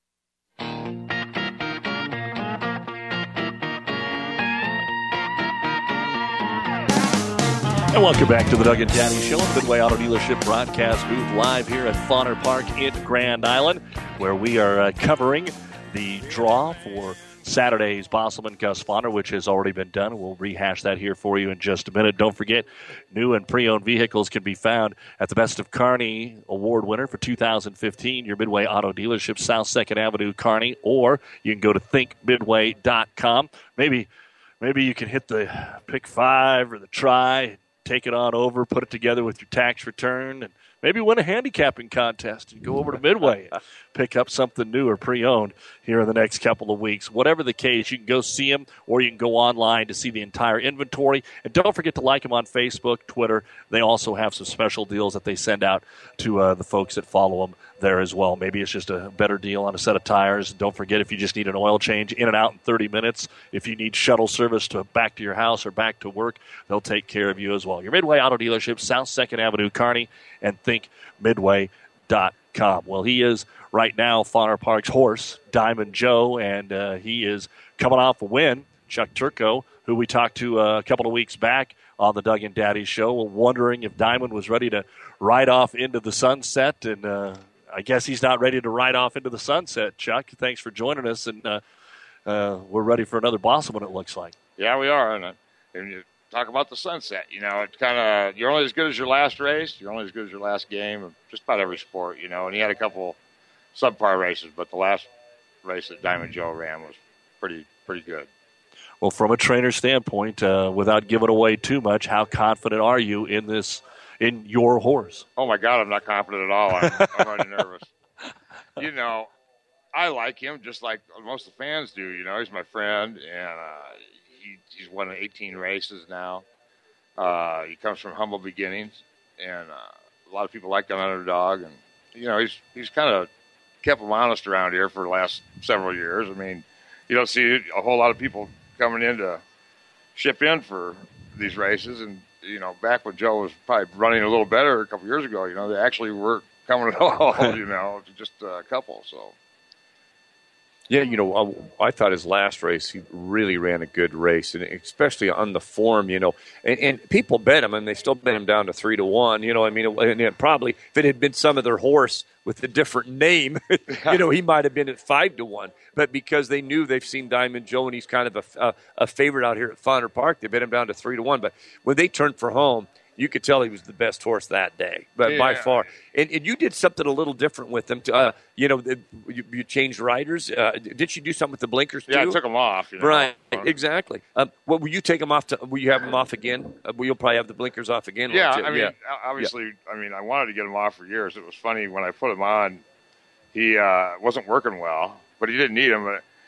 S4: And welcome back to the Doug and Daddy Show, Midway Auto Dealership broadcast booth live here at Fauner Park in Grand Island, where we are covering the draw for Saturday's Bosselman Gus Fauner, which has already been done. We'll rehash that here for you in just a minute. Don't forget, new and pre-owned vehicles can be found at the Best of Kearney Award winner for 2015, your Midway Auto Dealership, South 2nd Avenue, Kearney, or you can go to thinkmidway.com. Maybe you can hit the pick 5 or the try, take it on over, put it together with your tax return, and maybe win a handicapping contest and go over to Midway and pick up something new or pre-owned here in the next couple of weeks. Whatever the case, you can go see them or you can go online to see the entire inventory. And don't forget to like them on Facebook, Twitter. They also have some special deals that they send out to the folks that follow them there as well. Maybe it's just a better deal on a set of tires. Don't forget, if you just need an oil change, in and out in 30 minutes. If you need shuttle service to back to your house or back to work, they'll take care of you as well. Your Midway Auto Dealership, South 2nd Avenue, Kearney, and thinkmidway.com. Well, he is right now Fauner Park's horse, Diamond Joe, and he is coming off a win. Chuck Turco, who we talked to a couple of weeks back on the Doug and Daddy Show, wondering if Diamond was ready to ride off into the sunset, and I guess he's not ready to ride off into the sunset. Chuck, thanks for joining us, and we're ready for another Bosselman, it looks like.
S21: Yeah, we are. And you talk about the sunset. You know, it's kind of, you're only as good as your last race. You're only as good as your last game of just about every sport, you know. And he had a couple subpar races, but the last race that Diamond Joe ran was pretty good.
S4: Well, from a trainer standpoint, without giving away too much, how confident are you in your horse?
S21: Oh, my God, I'm not confident at all. I'm already nervous. You know, I like him just like most of the fans do. You know, he's my friend, and he's won 18 races now. He comes from humble beginnings, and a lot of people like an underdog. And, you know, he's kind of kept him honest around here for the last several years. I mean, you don't see a whole lot of people coming in to ship in for these races. And, you know, back when Joe was probably running a little better a couple years ago, you know, they actually were coming at all, you know, just a couple, so.
S5: Yeah, you know, I thought his last race, he really ran a good race, and especially on the form, you know. And people bet him, and they still bet him down to 3-1, you know. I mean, and probably if it had been some other horse with a different name, you know, he might have been at 5-1. But because they knew they've seen Diamond Joe, and he's kind of a favorite out here at Fauner Park, they bet him down to 3-1. But when they turned for home, you could tell he was the best horse that day, but by far. And you did something a little different with him. You know, you changed riders. Did you do something with the blinkers too?
S21: Yeah, I took them off. You know?
S5: Right, exactly. Well, will you take them off? Will you have them off again? You'll probably have the blinkers off again.
S21: Yeah, I mean, obviously, I mean, I wanted to get them off for years. It was funny when I put them on. He wasn't working well, but he didn't need them. But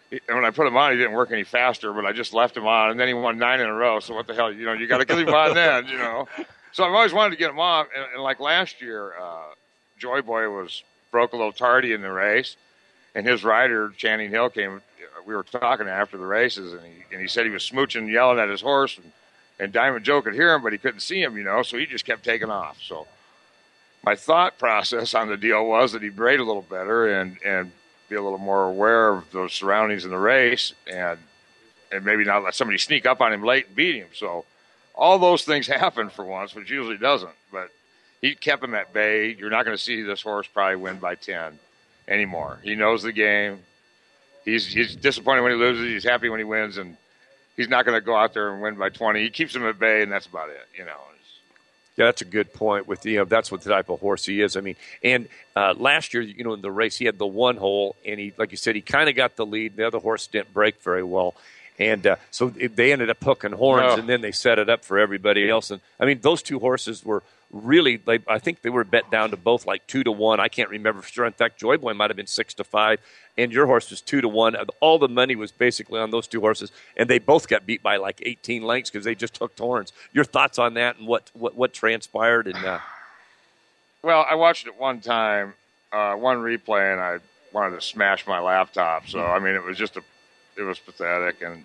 S21: when I put him on, he didn't work any faster, but I just left him on, and then he won 9 in a row. So what the hell, you got to get him on then, So I've always wanted to get him off, and like last year, Joy Boy broke a little tardy in the race, and his rider Channing Hill came. We were talking after the races, and he said he was smooching, yelling at his horse, and Diamond Joe could hear him, but he couldn't see him, so he just kept taking off. So my thought process on the deal was that he'd braid a little better and be a little more aware of those surroundings in the race, and maybe not let somebody sneak up on him late and beat him. So all those things happen for once, which usually doesn't. But he kept him at bay. You're not going to see this horse probably win by 10 anymore. He knows the game. He's disappointed when he loses. He's happy when he wins, and he's not going to go out there and win by 20. He keeps him at bay, and that's about it.
S5: Yeah, that's a good point. That's what the type of horse he is. I mean, and last year, in the race, he had the one hole, and he, like you said, he kind of got the lead. The other horse didn't break very well, and so they ended up hooking horns, and then they set it up for everybody else. And I mean, those two horses were really, I think they were bet down to both like 2-1. I can't remember for sure. In fact, Joy Boy might have been 6-5, and your horse was 2-1. All the money was basically on those two horses, and they both got beat by like 18 lengths because they just hooked horns. Your thoughts on that and what transpired? And
S21: well, I watched it one time, one replay, and I wanted to smash my laptop. So I mean, it was pathetic, and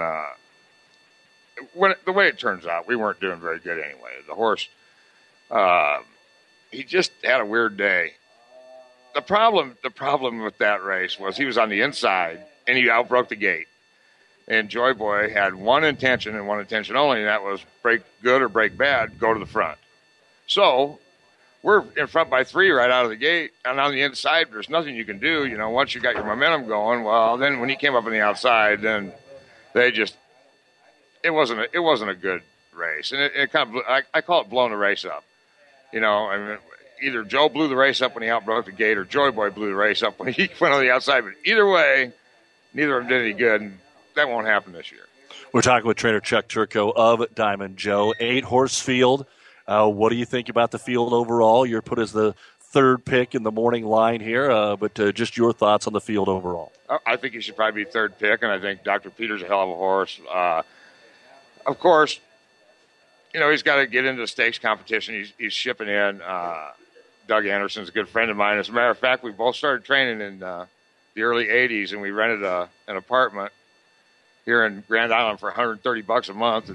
S21: the way it turns out, we weren't doing very good anyway. The horse. He just had a weird day. The problem with that race was he was on the inside and he outbroke the gate. And Joy Boy had one intention and one intention only, and that was break good or break bad, go to the front. So we're in front by 3 right out of the gate, and on the inside, there's nothing you can do. Once you got your momentum going, well, then when he came up on the outside, then it wasn't a good race, and it kind of I call it blowing the race up. I mean, either Joe blew the race up when he outbroke the gate, or Joy Boy blew the race up when he went on the outside. But either way, neither of them did any good, and that won't happen this year.
S4: We're talking with trainer Chuck Turco of Diamond Joe. 8-horse field. What do you think about the field overall? You're put as the third pick in the morning line here, but just your thoughts on the field overall.
S21: I think he should probably be third pick, and I think Dr. Peter's a hell of a horse. Of course, he's got to get into the stakes competition. He's shipping in. Doug Anderson's a good friend of mine. As a matter of fact, we both started training in the early 80s, and we rented an apartment here in Grand Island for $130 a month,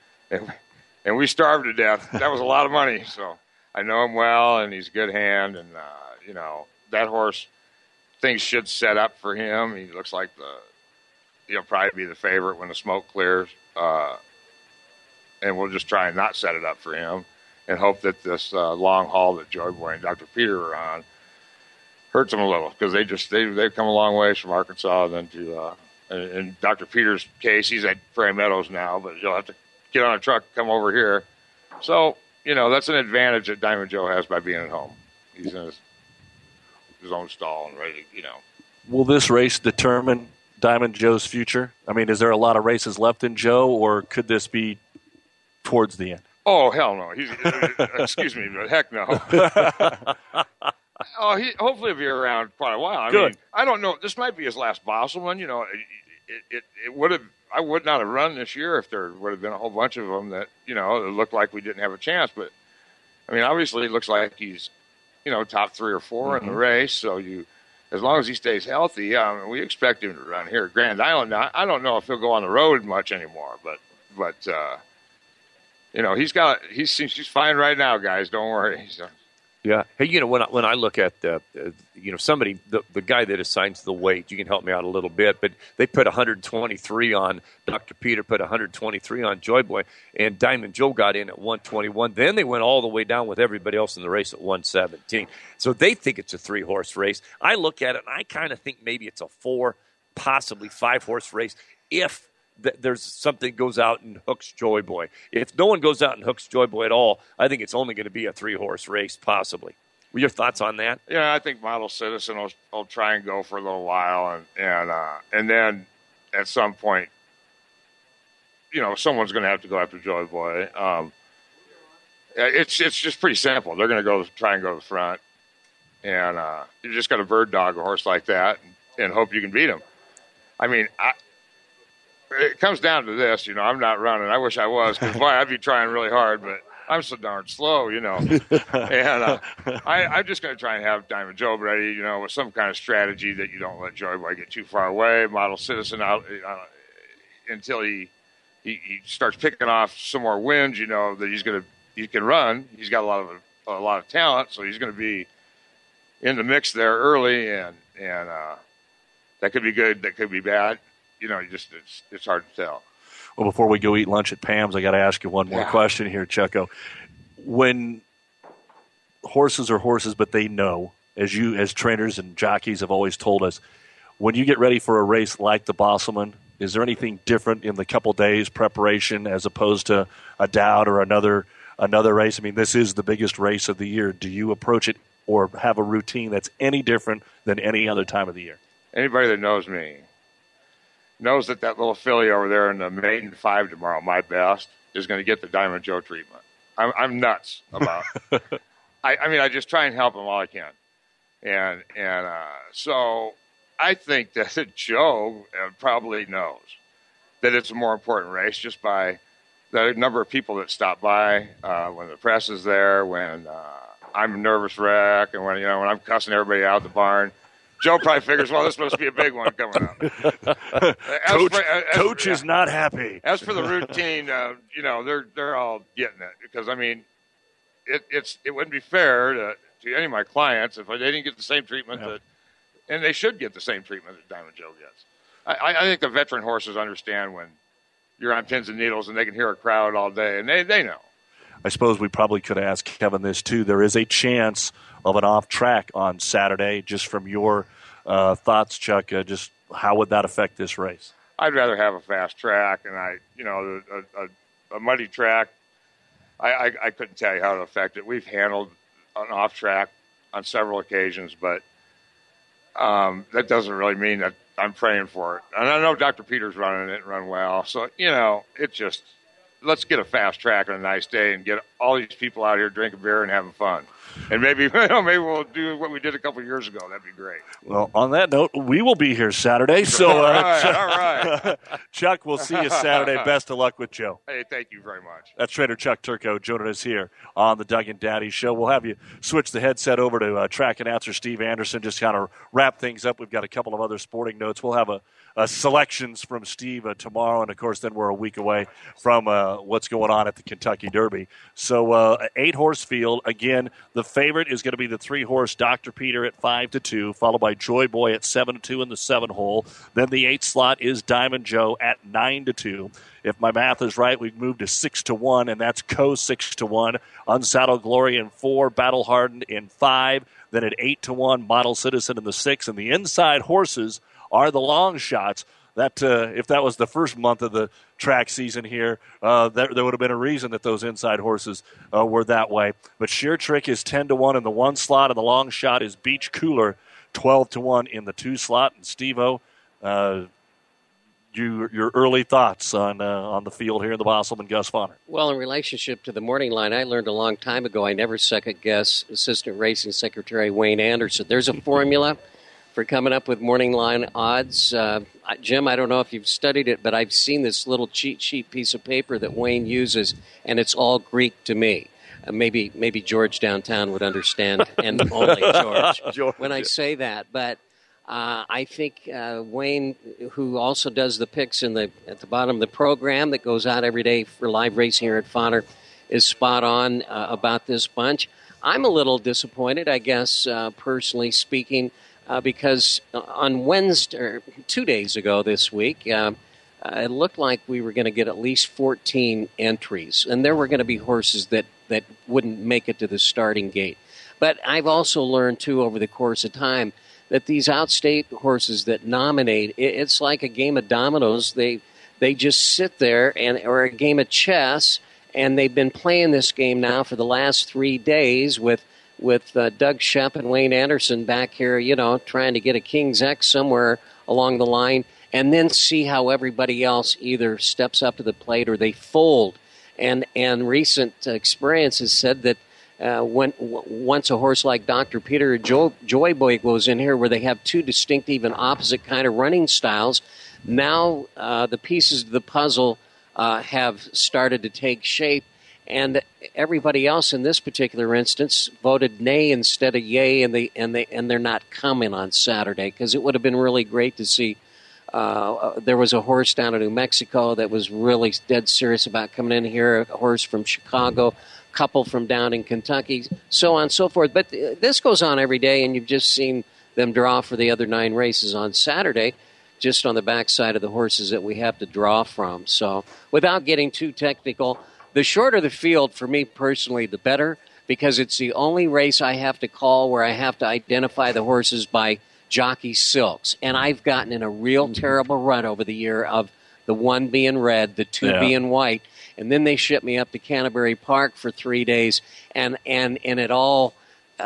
S21: and we starved to death. That was a lot of money. So I know him well, and he's a good hand, and that horse, things should set up for him. He looks like he'll probably be the favorite when the smoke clears. And we'll just try and not set it up for him and hope that this long haul that Joy Boy and Dr. Peter are on hurts him a little, because they've come a long ways from Arkansas then to in Dr. Peter's case, he's at Prairie Meadows now, but he'll have to get on a truck and come over here. So, that's an advantage that Diamond Joe has by being at home. He's in his own stall and ready to,
S4: Will this race determine Diamond Joe's future? I mean, is there a lot of races left in Joe, or could this be towards the end?
S21: Oh, hell no. Excuse me, but heck no. Hopefully he'll be around quite a while. I mean, I don't know. This might be his last Bosselman. It would have. I would not have run this year if there would have been a whole bunch of them that, it looked like we didn't have a chance. But, I mean, obviously it looks like he's, top 3 or 4 in the race. So as long as he stays healthy, we expect him to run here at Grand Island. Now, I don't know if he'll go on the road much anymore, but he's fine right now, guys. Don't worry.
S5: Yeah. Hey, when I look at somebody, the guy that assigns the weight, you can help me out a little bit, but they put 123 on Dr. Peter, put 123 on Joy Boy, and Diamond Joe got in at 121. Then they went all the way down with everybody else in the race at 117. So they think it's a 3-horse race. I look at it and I kind of think maybe it's a 4, possibly 5-horse race if there's something goes out and hooks Joy Boy. If no one goes out and hooks Joy Boy at all, I think it's only going to be a 3-horse race, possibly. What are your thoughts on that?
S21: Yeah, I think Model Citizen will try and go for a little while, and then at some point, someone's going to have to go after Joy Boy. It's just pretty simple. They're going to try and go to the front, and you just got to bird dog a horse like that and hope you can beat him. I mean, it comes down to this, I'm not running. I wish I was, because, boy, I'd be trying really hard, but I'm so darn slow, And I'm just going to try and have Diamond Joe ready, with some kind of strategy that you don't let Joy Boy get too far away, Model Citizen out until he starts picking off some more wins, that he can run. He's got a lot of talent, so he's going to be in the mix there early, and that could be good, that could be bad. It's hard to tell.
S4: Well, before we go eat lunch at Pam's, I got to ask you one more question here, Chucko. When horses are horses, but they know, as trainers and jockeys have always told us, when you get ready for a race like the Bosselman, is there anything different in the couple days preparation as opposed to a Dowd or another race? I mean, this is the biggest race of the year. Do you approach it or have a routine that's any different than any other time of the year?
S21: Anybody that knows me knows that little filly over there in the maiden 5 tomorrow, My Best, is going to get the Diamond Joe treatment. I'm nuts about it. I just try and help him all I can. So I think that Joe probably knows that it's a more important race just by the number of people that stop by when the press is there, when I'm a nervous wreck, and when I'm cussing everybody out of the barn. Joe probably figures, well, this must be a big one coming up.
S4: Coach is not happy.
S21: As for the routine, they're all getting it, because it wouldn't be fair to any of my clients if they didn't get the same treatment and they should get the same treatment that Diamond Joe gets. I think the veteran horses understand when you're on pins and needles and they can hear a crowd all day, and they know.
S4: I suppose we probably could ask Kevin this too. There is a chance of an off track on Saturday. Just from your thoughts, Chuck, just how would that affect this race?
S21: I'd rather have a fast track, and a muddy track. I couldn't tell you how to affect it. We've handled an off track on several occasions, but that doesn't really mean that I'm praying for it. And I know Dr. Peter's running it and run well, so let's get a fast track on a nice day and get all these people out here drinking beer and having fun. And maybe we'll do what we did a couple of years ago. That'd be great.
S4: Well, on that note, we will be here Saturday. So,
S21: all right.
S4: Chuck, we'll see you Saturday. Best of luck with Joe.
S21: Hey, thank you very much.
S4: That's trainer Chuck Turco joining us here on the Doug and Daddy Show. We'll have you switch the headset over to track announcer Steve Anderson, just kind of wrap things up. We've got a couple of other sporting notes. We'll have selections from Steve tomorrow, and, of course, then we're a week away from what's going on at the Kentucky Derby. So, 8-horse field. Again, the favorite is going to be the 3-horse Dr. Peter at 5-2, followed by Joy Boy at 7-2 in the 7-hole. Then the 8 slot is Diamond Joe at 9-2. If my math is right, we've moved to 6-1, and that's Co 6-1. Unsaddled Glory in 4, Battle Hardened in 5. Then at 8-1, Model Citizen in the 6. And the inside horses are the long shots. That if that was the first month of the track season here, there would have been a reason that those inside horses were that way. But Sheer Trick is 10-1 in the 1 slot, and the long shot is Beach Cooler 12-1 in the 2 slot. And Steve-O, your early thoughts on the field here in the Bosselman Gus Vonner.
S8: Well, in relationship to the morning line, I learned a long time ago I never second-guess Assistant Racing Secretary Wayne Anderson. There's a formula for coming up with morning line odds. Jim, I don't know if you've studied it, but I've seen this little cheat sheet piece of paper that Wayne uses, and it's all Greek to me. Maybe George downtown would understand, and only George, when I say that. But I think Wayne, who also does the picks at the bottom of the program that goes out every day for live racing here at Fonner, is spot on about this bunch. I'm a little disappointed, I guess, personally speaking, because on Wednesday, or 2 days ago this week, it looked like we were going to get at least 14 entries, and there were going to be horses that wouldn't make it to the starting gate. But I've also learned, too, over the course of time, that these outstate horses that nominate, it's like a game of dominoes. They just sit there, or a game of chess, and they've been playing this game now for the last 3 days with Doug Shep and Wayne Anderson back here, trying to get a King's X somewhere along the line, and then see how everybody else either steps up to the plate or they fold. And recent experience has said that once a horse like Dr. Peter or Joy Boy goes in here where they have two distinct, even opposite kind of running styles, now the pieces of the puzzle have started to take shape, and everybody else in this particular instance voted nay instead of yay, and they're not coming on Saturday because it would have been really great to see. There was a horse down in New Mexico that was really dead serious about coming in here, a horse from Chicago, a couple from down in Kentucky, so on and so forth. But this goes on every day, and you've just seen them draw for the other 9 races on Saturday, just on the backside of the horses that we have to draw from. So without getting too technical, the shorter the field, for me personally, the better, because it's the only race I have to call where I have to identify the horses by jockey silks. And I've gotten in a real terrible rut over the year of the 1 being red, the 2 being white, and then they ship me up to Canterbury Park for 3 days, and it all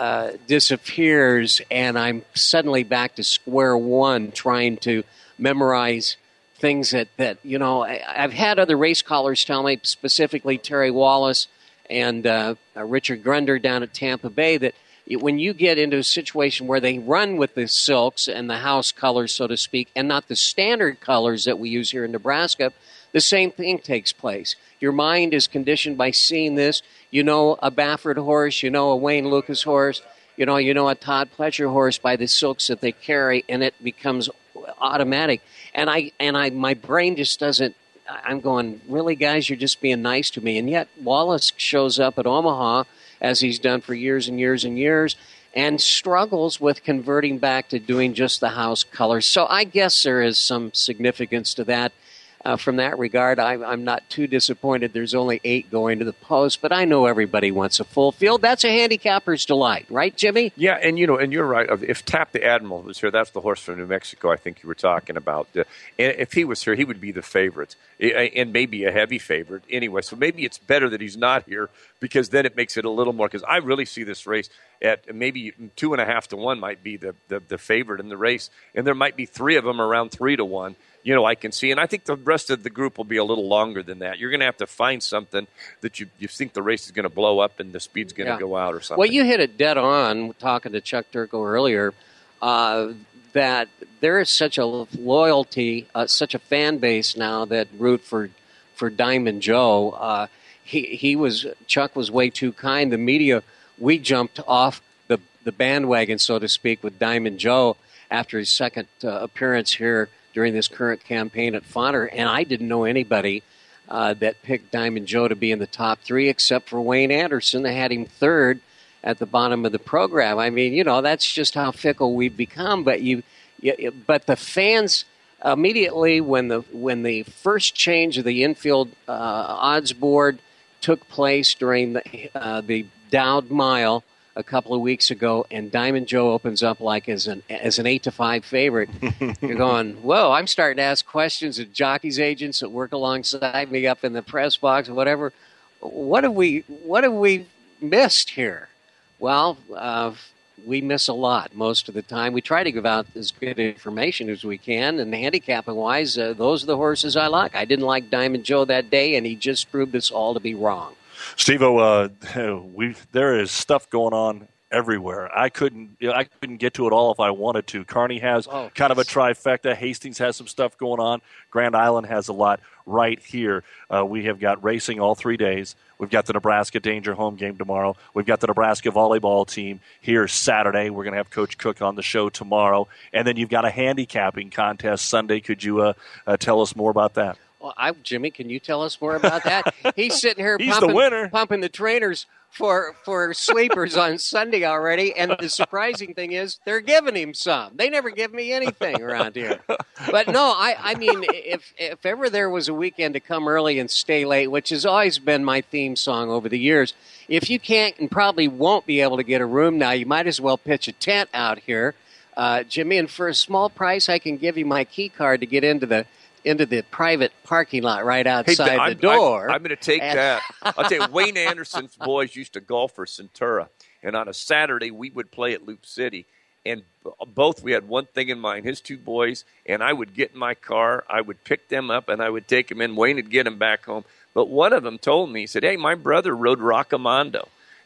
S8: disappears, and I'm suddenly back to square one trying to memorize things that I've had other race callers tell me, specifically Terry Wallace and Richard Grunder down at Tampa Bay, that when you get into a situation where they run with the silks and the house colors, so to speak, and not the standard colors that we use here in Nebraska, the same thing takes place. Your mind is conditioned by seeing this. You know a Baffert horse, you know a Wayne Lucas horse, you know a Todd Pletcher horse by the silks that they carry, and it becomes automatic. And my brain just doesn't. I'm going, really, guys, you're just being nice to me. And yet Wallace shows up at Omaha, as he's done for years and years and years, and struggles with converting back to doing just the house colors. So I guess there is some significance to that. From that regard, I'm not too disappointed there's only 8 going to the post, but I know everybody wants a full field. That's a handicapper's delight, right, Jimmy?
S5: Yeah, and you're right. If Tap the Admiral was here, that's the horse from New Mexico I think you were talking about. And if he was here, he would be the favorite, and maybe a heavy favorite anyway. So maybe it's better that he's not here, because then it makes it a little more, because I really see this race at maybe 2.5 to 1 might be the favorite in the race, and there might be 3 of them around 3 to 1. I can see. And I think the rest of the group will be a little longer than that. You're going to have to find something that you think the race is going to blow up and the speed's going to go out or something.
S8: Well, you hit it dead on, talking to Chuck Turco earlier, that there is such a loyalty, such a fan base now that root for Diamond Joe. Chuck was way too kind. The media, we jumped off the bandwagon, so to speak, with Diamond Joe after his second appearance here during this current campaign at Fodder, and I didn't know anybody that picked Diamond Joe to be in the top 3 except for Wayne Anderson. They had him 3rd at the bottom of the program. I mean, that's just how fickle we've become. But but the fans immediately when the first change of the infield odds board took place during the Dowd Mile a couple of weeks ago, and Diamond Joe opens up like as an 8 to 5 favorite. You're going, whoa! I'm starting to ask questions of jockeys agents that work alongside me up in the press box or whatever. What have we missed here? Well, we miss a lot most of the time. We try to give out as good information as we can, and handicapping wise, those are the horses I like. I didn't like Diamond Joe that day, and he just proved us all to be wrong.
S4: Steve-O, there is stuff going on everywhere. I couldn't get to it all if I wanted to. Kearney has kind of a trifecta. Hastings has some stuff going on. Grand Island has a lot right here. We have got racing all 3 days. We've got the Nebraska Danger home game tomorrow. We've got the Nebraska volleyball team here Saturday. We're going to have Coach Cook on the show tomorrow. And then you've got a handicapping contest Sunday. Could you tell us more about that?
S8: Well, Jimmy, can you tell us more about that? He's sitting here pumping the trainers for sleepers on Sunday already, and the surprising thing is they're giving him some. They never give me anything around here. But no, I mean, if ever there was a weekend to come early and stay late, which has always been my theme song over the years, if you can't and probably won't be able to get a room now, you might as well pitch a tent out here, Jimmy, and for a small price, I can give you my key card to get into the private parking lot right outside the door.
S5: I'm going to take that. I'll tell you, Wayne Anderson's boys used to golf for Centura, and on a Saturday we would play at Loop City, and we had one thing in mind, his 2 boys, and I would get in my car, I would pick them up, and I would take them in. Wayne would get them back home. But one of them told me, he said, hey, my brother rode Rockamondo.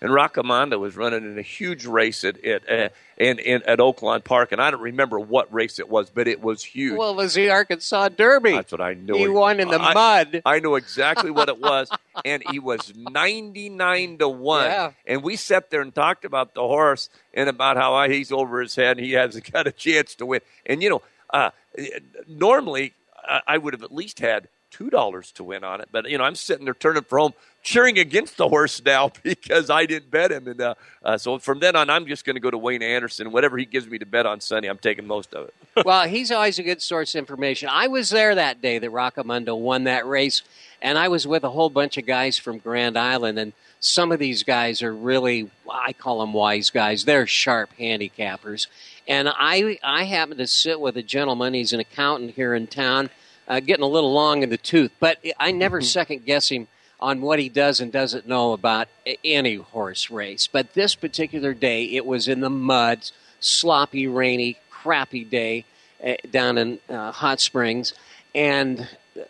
S5: and Rockamanda was running in a huge race at Oaklawn Park, and I don't remember what race it was, but it was huge.
S8: Well, it was the Arkansas Derby.
S5: That's what I knew.
S8: He won in the mud.
S5: I knew exactly what it was, and he was 99-1.
S8: Yeah.
S5: And we sat there and talked about the horse and about how he's over his head and he hasn't got a chance to win. And, normally I would have at least had $2 to win on it. But, I'm sitting there turning for home, cheering against the horse now because I didn't bet him. And so from then on, I'm just going to go to Wayne Anderson. Whatever he gives me to bet on Sunday, I'm taking most of it.
S8: Well, he's always a good source of information. I was there that day that Rockamundo won that race, and I was with a whole bunch of guys from Grand Island, and some of these guys are really, I call them wise guys. They're sharp handicappers. And I happened to sit with a gentleman. He's an accountant here in town, getting a little long in the tooth. But I never second-guess him on what he does and doesn't know about any horse race. But this particular day, it was in the mud, sloppy, rainy, crappy day down in Hot Springs. And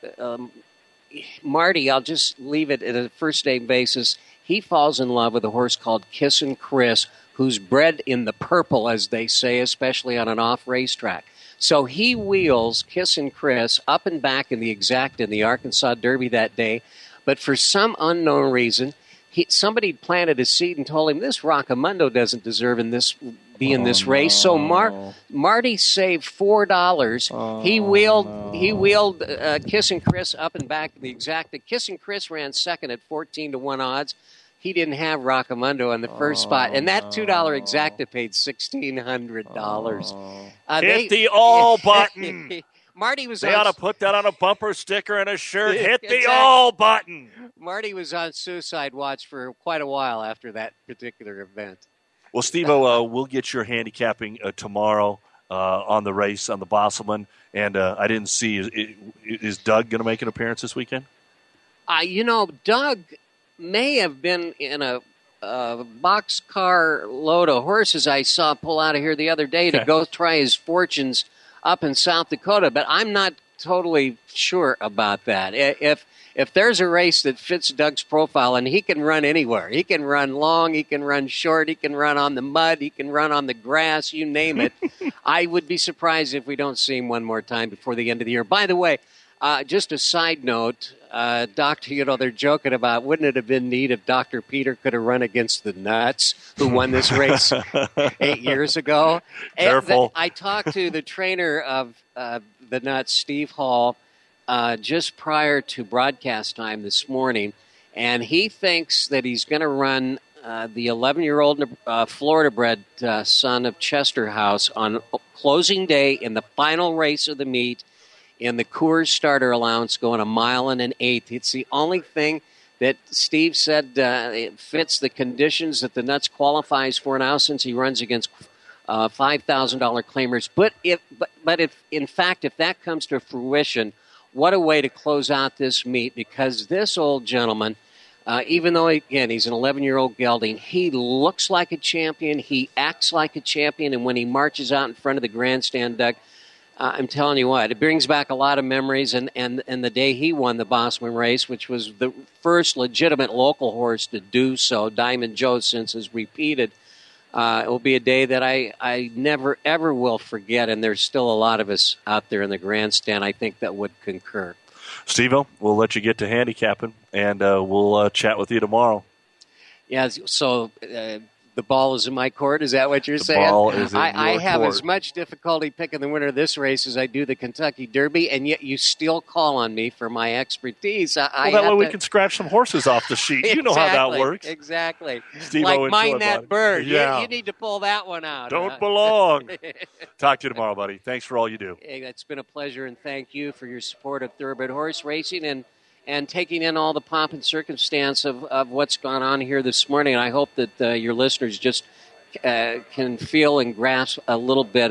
S8: Marty, I'll just leave it at a first-name basis. He falls in love with a horse called Kissin' Chris, who's bred in the purple, as they say, especially on an off racetrack. So he wheels Kissin' Chris up and back in the exact in the Arkansas Derby that day. But for some unknown reason, somebody planted a seed and told him this Rockamundo doesn't deserve in this race. So Marty saved $4. He wheeled Kissin' Chris up and back in the exact. Kissin' Chris ran second at 14-1 odds. He didn't have Rockamundo in the first spot, and that $2 exacta paid $1,600.
S4: Hit the all button.
S8: Marty was.
S4: They ought to put that on a bumper sticker and a shirt. Hit the all button.
S8: Marty was on suicide watch for quite a while after that particular event.
S4: Well, Steve-O, we'll get your handicapping tomorrow on the race on the Bosselman, and I didn't see is Doug going to make an appearance this weekend?
S8: Doug may have been in a boxcar load of horses I saw pull out of here the other day to go try his fortunes up in South Dakota, but I'm not totally sure about that. If there's a race that fits Doug's profile, and he can run anywhere, he can run long, he can run short, he can run on the mud, he can run on the grass, you name it, I would be surprised if we don't see him one more time before the end of the year. By the way, just a side note, Doctor, they're joking about, wouldn't it have been neat if Dr. Peter could have run against the Nuts, who won this race 8 years ago?
S4: Careful.
S8: I talked to the trainer of the Nuts, Steve Hall, just prior to broadcast time this morning, and he thinks that he's going to run the 11-year-old Florida-bred son of Chester House on closing day in the final race of the meet in the Coors starter allowance, going 1 1/8 miles. It's the only thing that Steve said it fits the conditions that the Nuts qualifies for now, since he runs against $5,000 claimers. But if in fact that comes to fruition, what a way to close out this meet, because this old gentleman, even though he's an 11-year-old gelding, he looks like a champion, he acts like a champion, and when he marches out in front of the grandstand, Doug, I'm telling you what, it brings back a lot of memories, and the day he won the Bosman race, which was the first legitimate local horse to do so, Diamond Joe since has repeated, it will be a day that I never, ever will forget, and there's still a lot of us out there in the grandstand, I think, that would concur.
S4: Steve-O, we'll let you get to handicapping, and we'll chat with you tomorrow.
S8: Yeah, so the ball is in my court. Is that what you're saying?
S4: The ball is in
S8: I
S4: your
S8: have
S4: court.
S8: as much difficulty picking the winner of this race as I do the Kentucky Derby, and yet you still call on me for my expertise.
S4: That way we can scratch some horses off the sheet. You know how that works.
S8: Exactly.
S4: Steve-O,
S8: like Mind That
S4: buddy.
S8: Bird.
S4: Yeah.
S8: You need to pull that one out.
S4: Don't belong. Talk to you tomorrow, buddy. Thanks for all you do.
S8: Hey, it's been a pleasure, and thank you for your support of thoroughbred horse racing and taking in all the pomp and circumstance of what's gone on here this morning. And I hope that your listeners just can feel and grasp a little bit of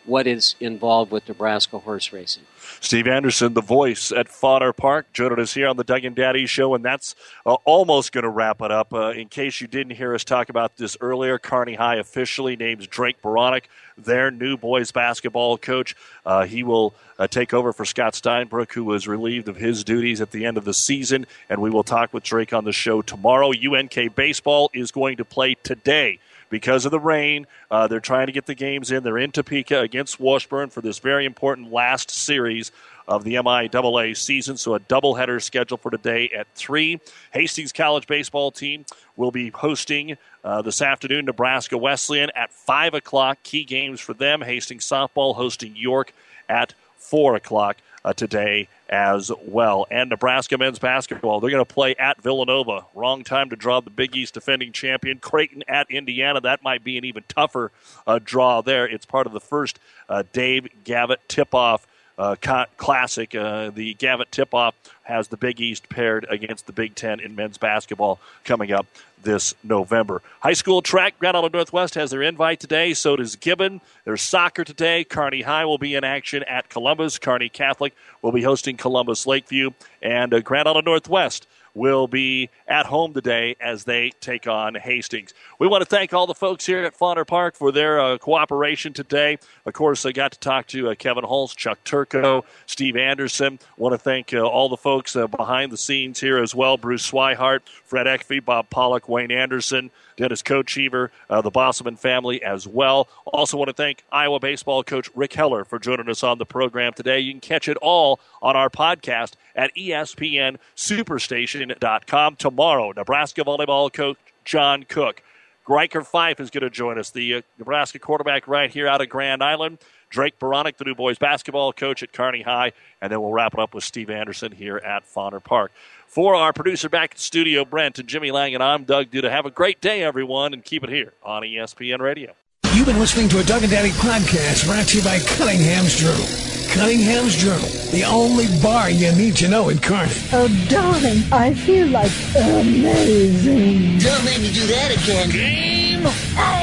S8: what is involved with Nebraska horse racing.
S4: Steve Anderson, the voice at Fodder Park, joining us here on the Doug and Daddy Show, and that's almost going to wrap it up. In case you didn't hear us talk about this earlier, Kearney High officially names Drake Baranek their new boys basketball coach. He will take over for Scott Steinbrook, who was relieved of his duties at the end of the season, and we will talk with Drake on the show tomorrow. UNK baseball is going to play today. Because of the rain, they're trying to get the games in. They're in Topeka against Washburn for this very important last series of the MIAA season. So a doubleheader scheduled for today at 3. Hastings College baseball team will be hosting this afternoon Nebraska Wesleyan at 5 o'clock. Key games for them. Hastings softball hosting York at 4 o'clock today as well. And Nebraska men's basketball, they're going to play at Villanova. Wrong time to draw the Big East defending champion. Creighton at Indiana. That might be an even tougher draw there. It's part of the first Dave Gavitt tip-off classic. The Gavitt tip-off has the Big East paired against the Big Ten in men's basketball coming up this November. High school track, Grand Island Northwest has their invite today. So does Gibbon. There's soccer today. Kearney High will be in action at Columbus. Kearney Catholic will be hosting Columbus Lakeview. And Grand Island Northwest will be at home today as they take on Hastings. We want to thank all the folks here at Fodder Park for their cooperation today. Of course, I got to talk to Kevin Holtz, Chuck Turco, Steve Anderson. Want to thank all the folks behind the scenes here as well. Bruce Swihart, Fred Ekvey, Bob Pollock, Wayne Anderson, Dennis Kochever, the Bosselman family as well. Also want to thank Iowa baseball coach Rick Heller for joining us on the program today. You can catch it all on our podcast at ESPNSuperstation.com. Tomorrow, Nebraska volleyball coach John Cook. Riker Fife is going to join us, the Nebraska quarterback right here out of Grand Island. Drake Baranek, the new boys basketball coach at Kearney High. And then we'll wrap it up with Steve Anderson here at Fodder Park. For our producer back in the studio, Brent and Jimmy Lang, and I'm Doug Duda. Have a great day, everyone, and keep it here on ESPN Radio.
S6: You've been listening to a Doug and Daddy podcast brought to you by Cunningham's Journal. Cunningham's Journal, the only bar you need to know in Kearney.
S22: Oh, darling, I feel like amazing.
S11: Don't make me do that again.
S22: Game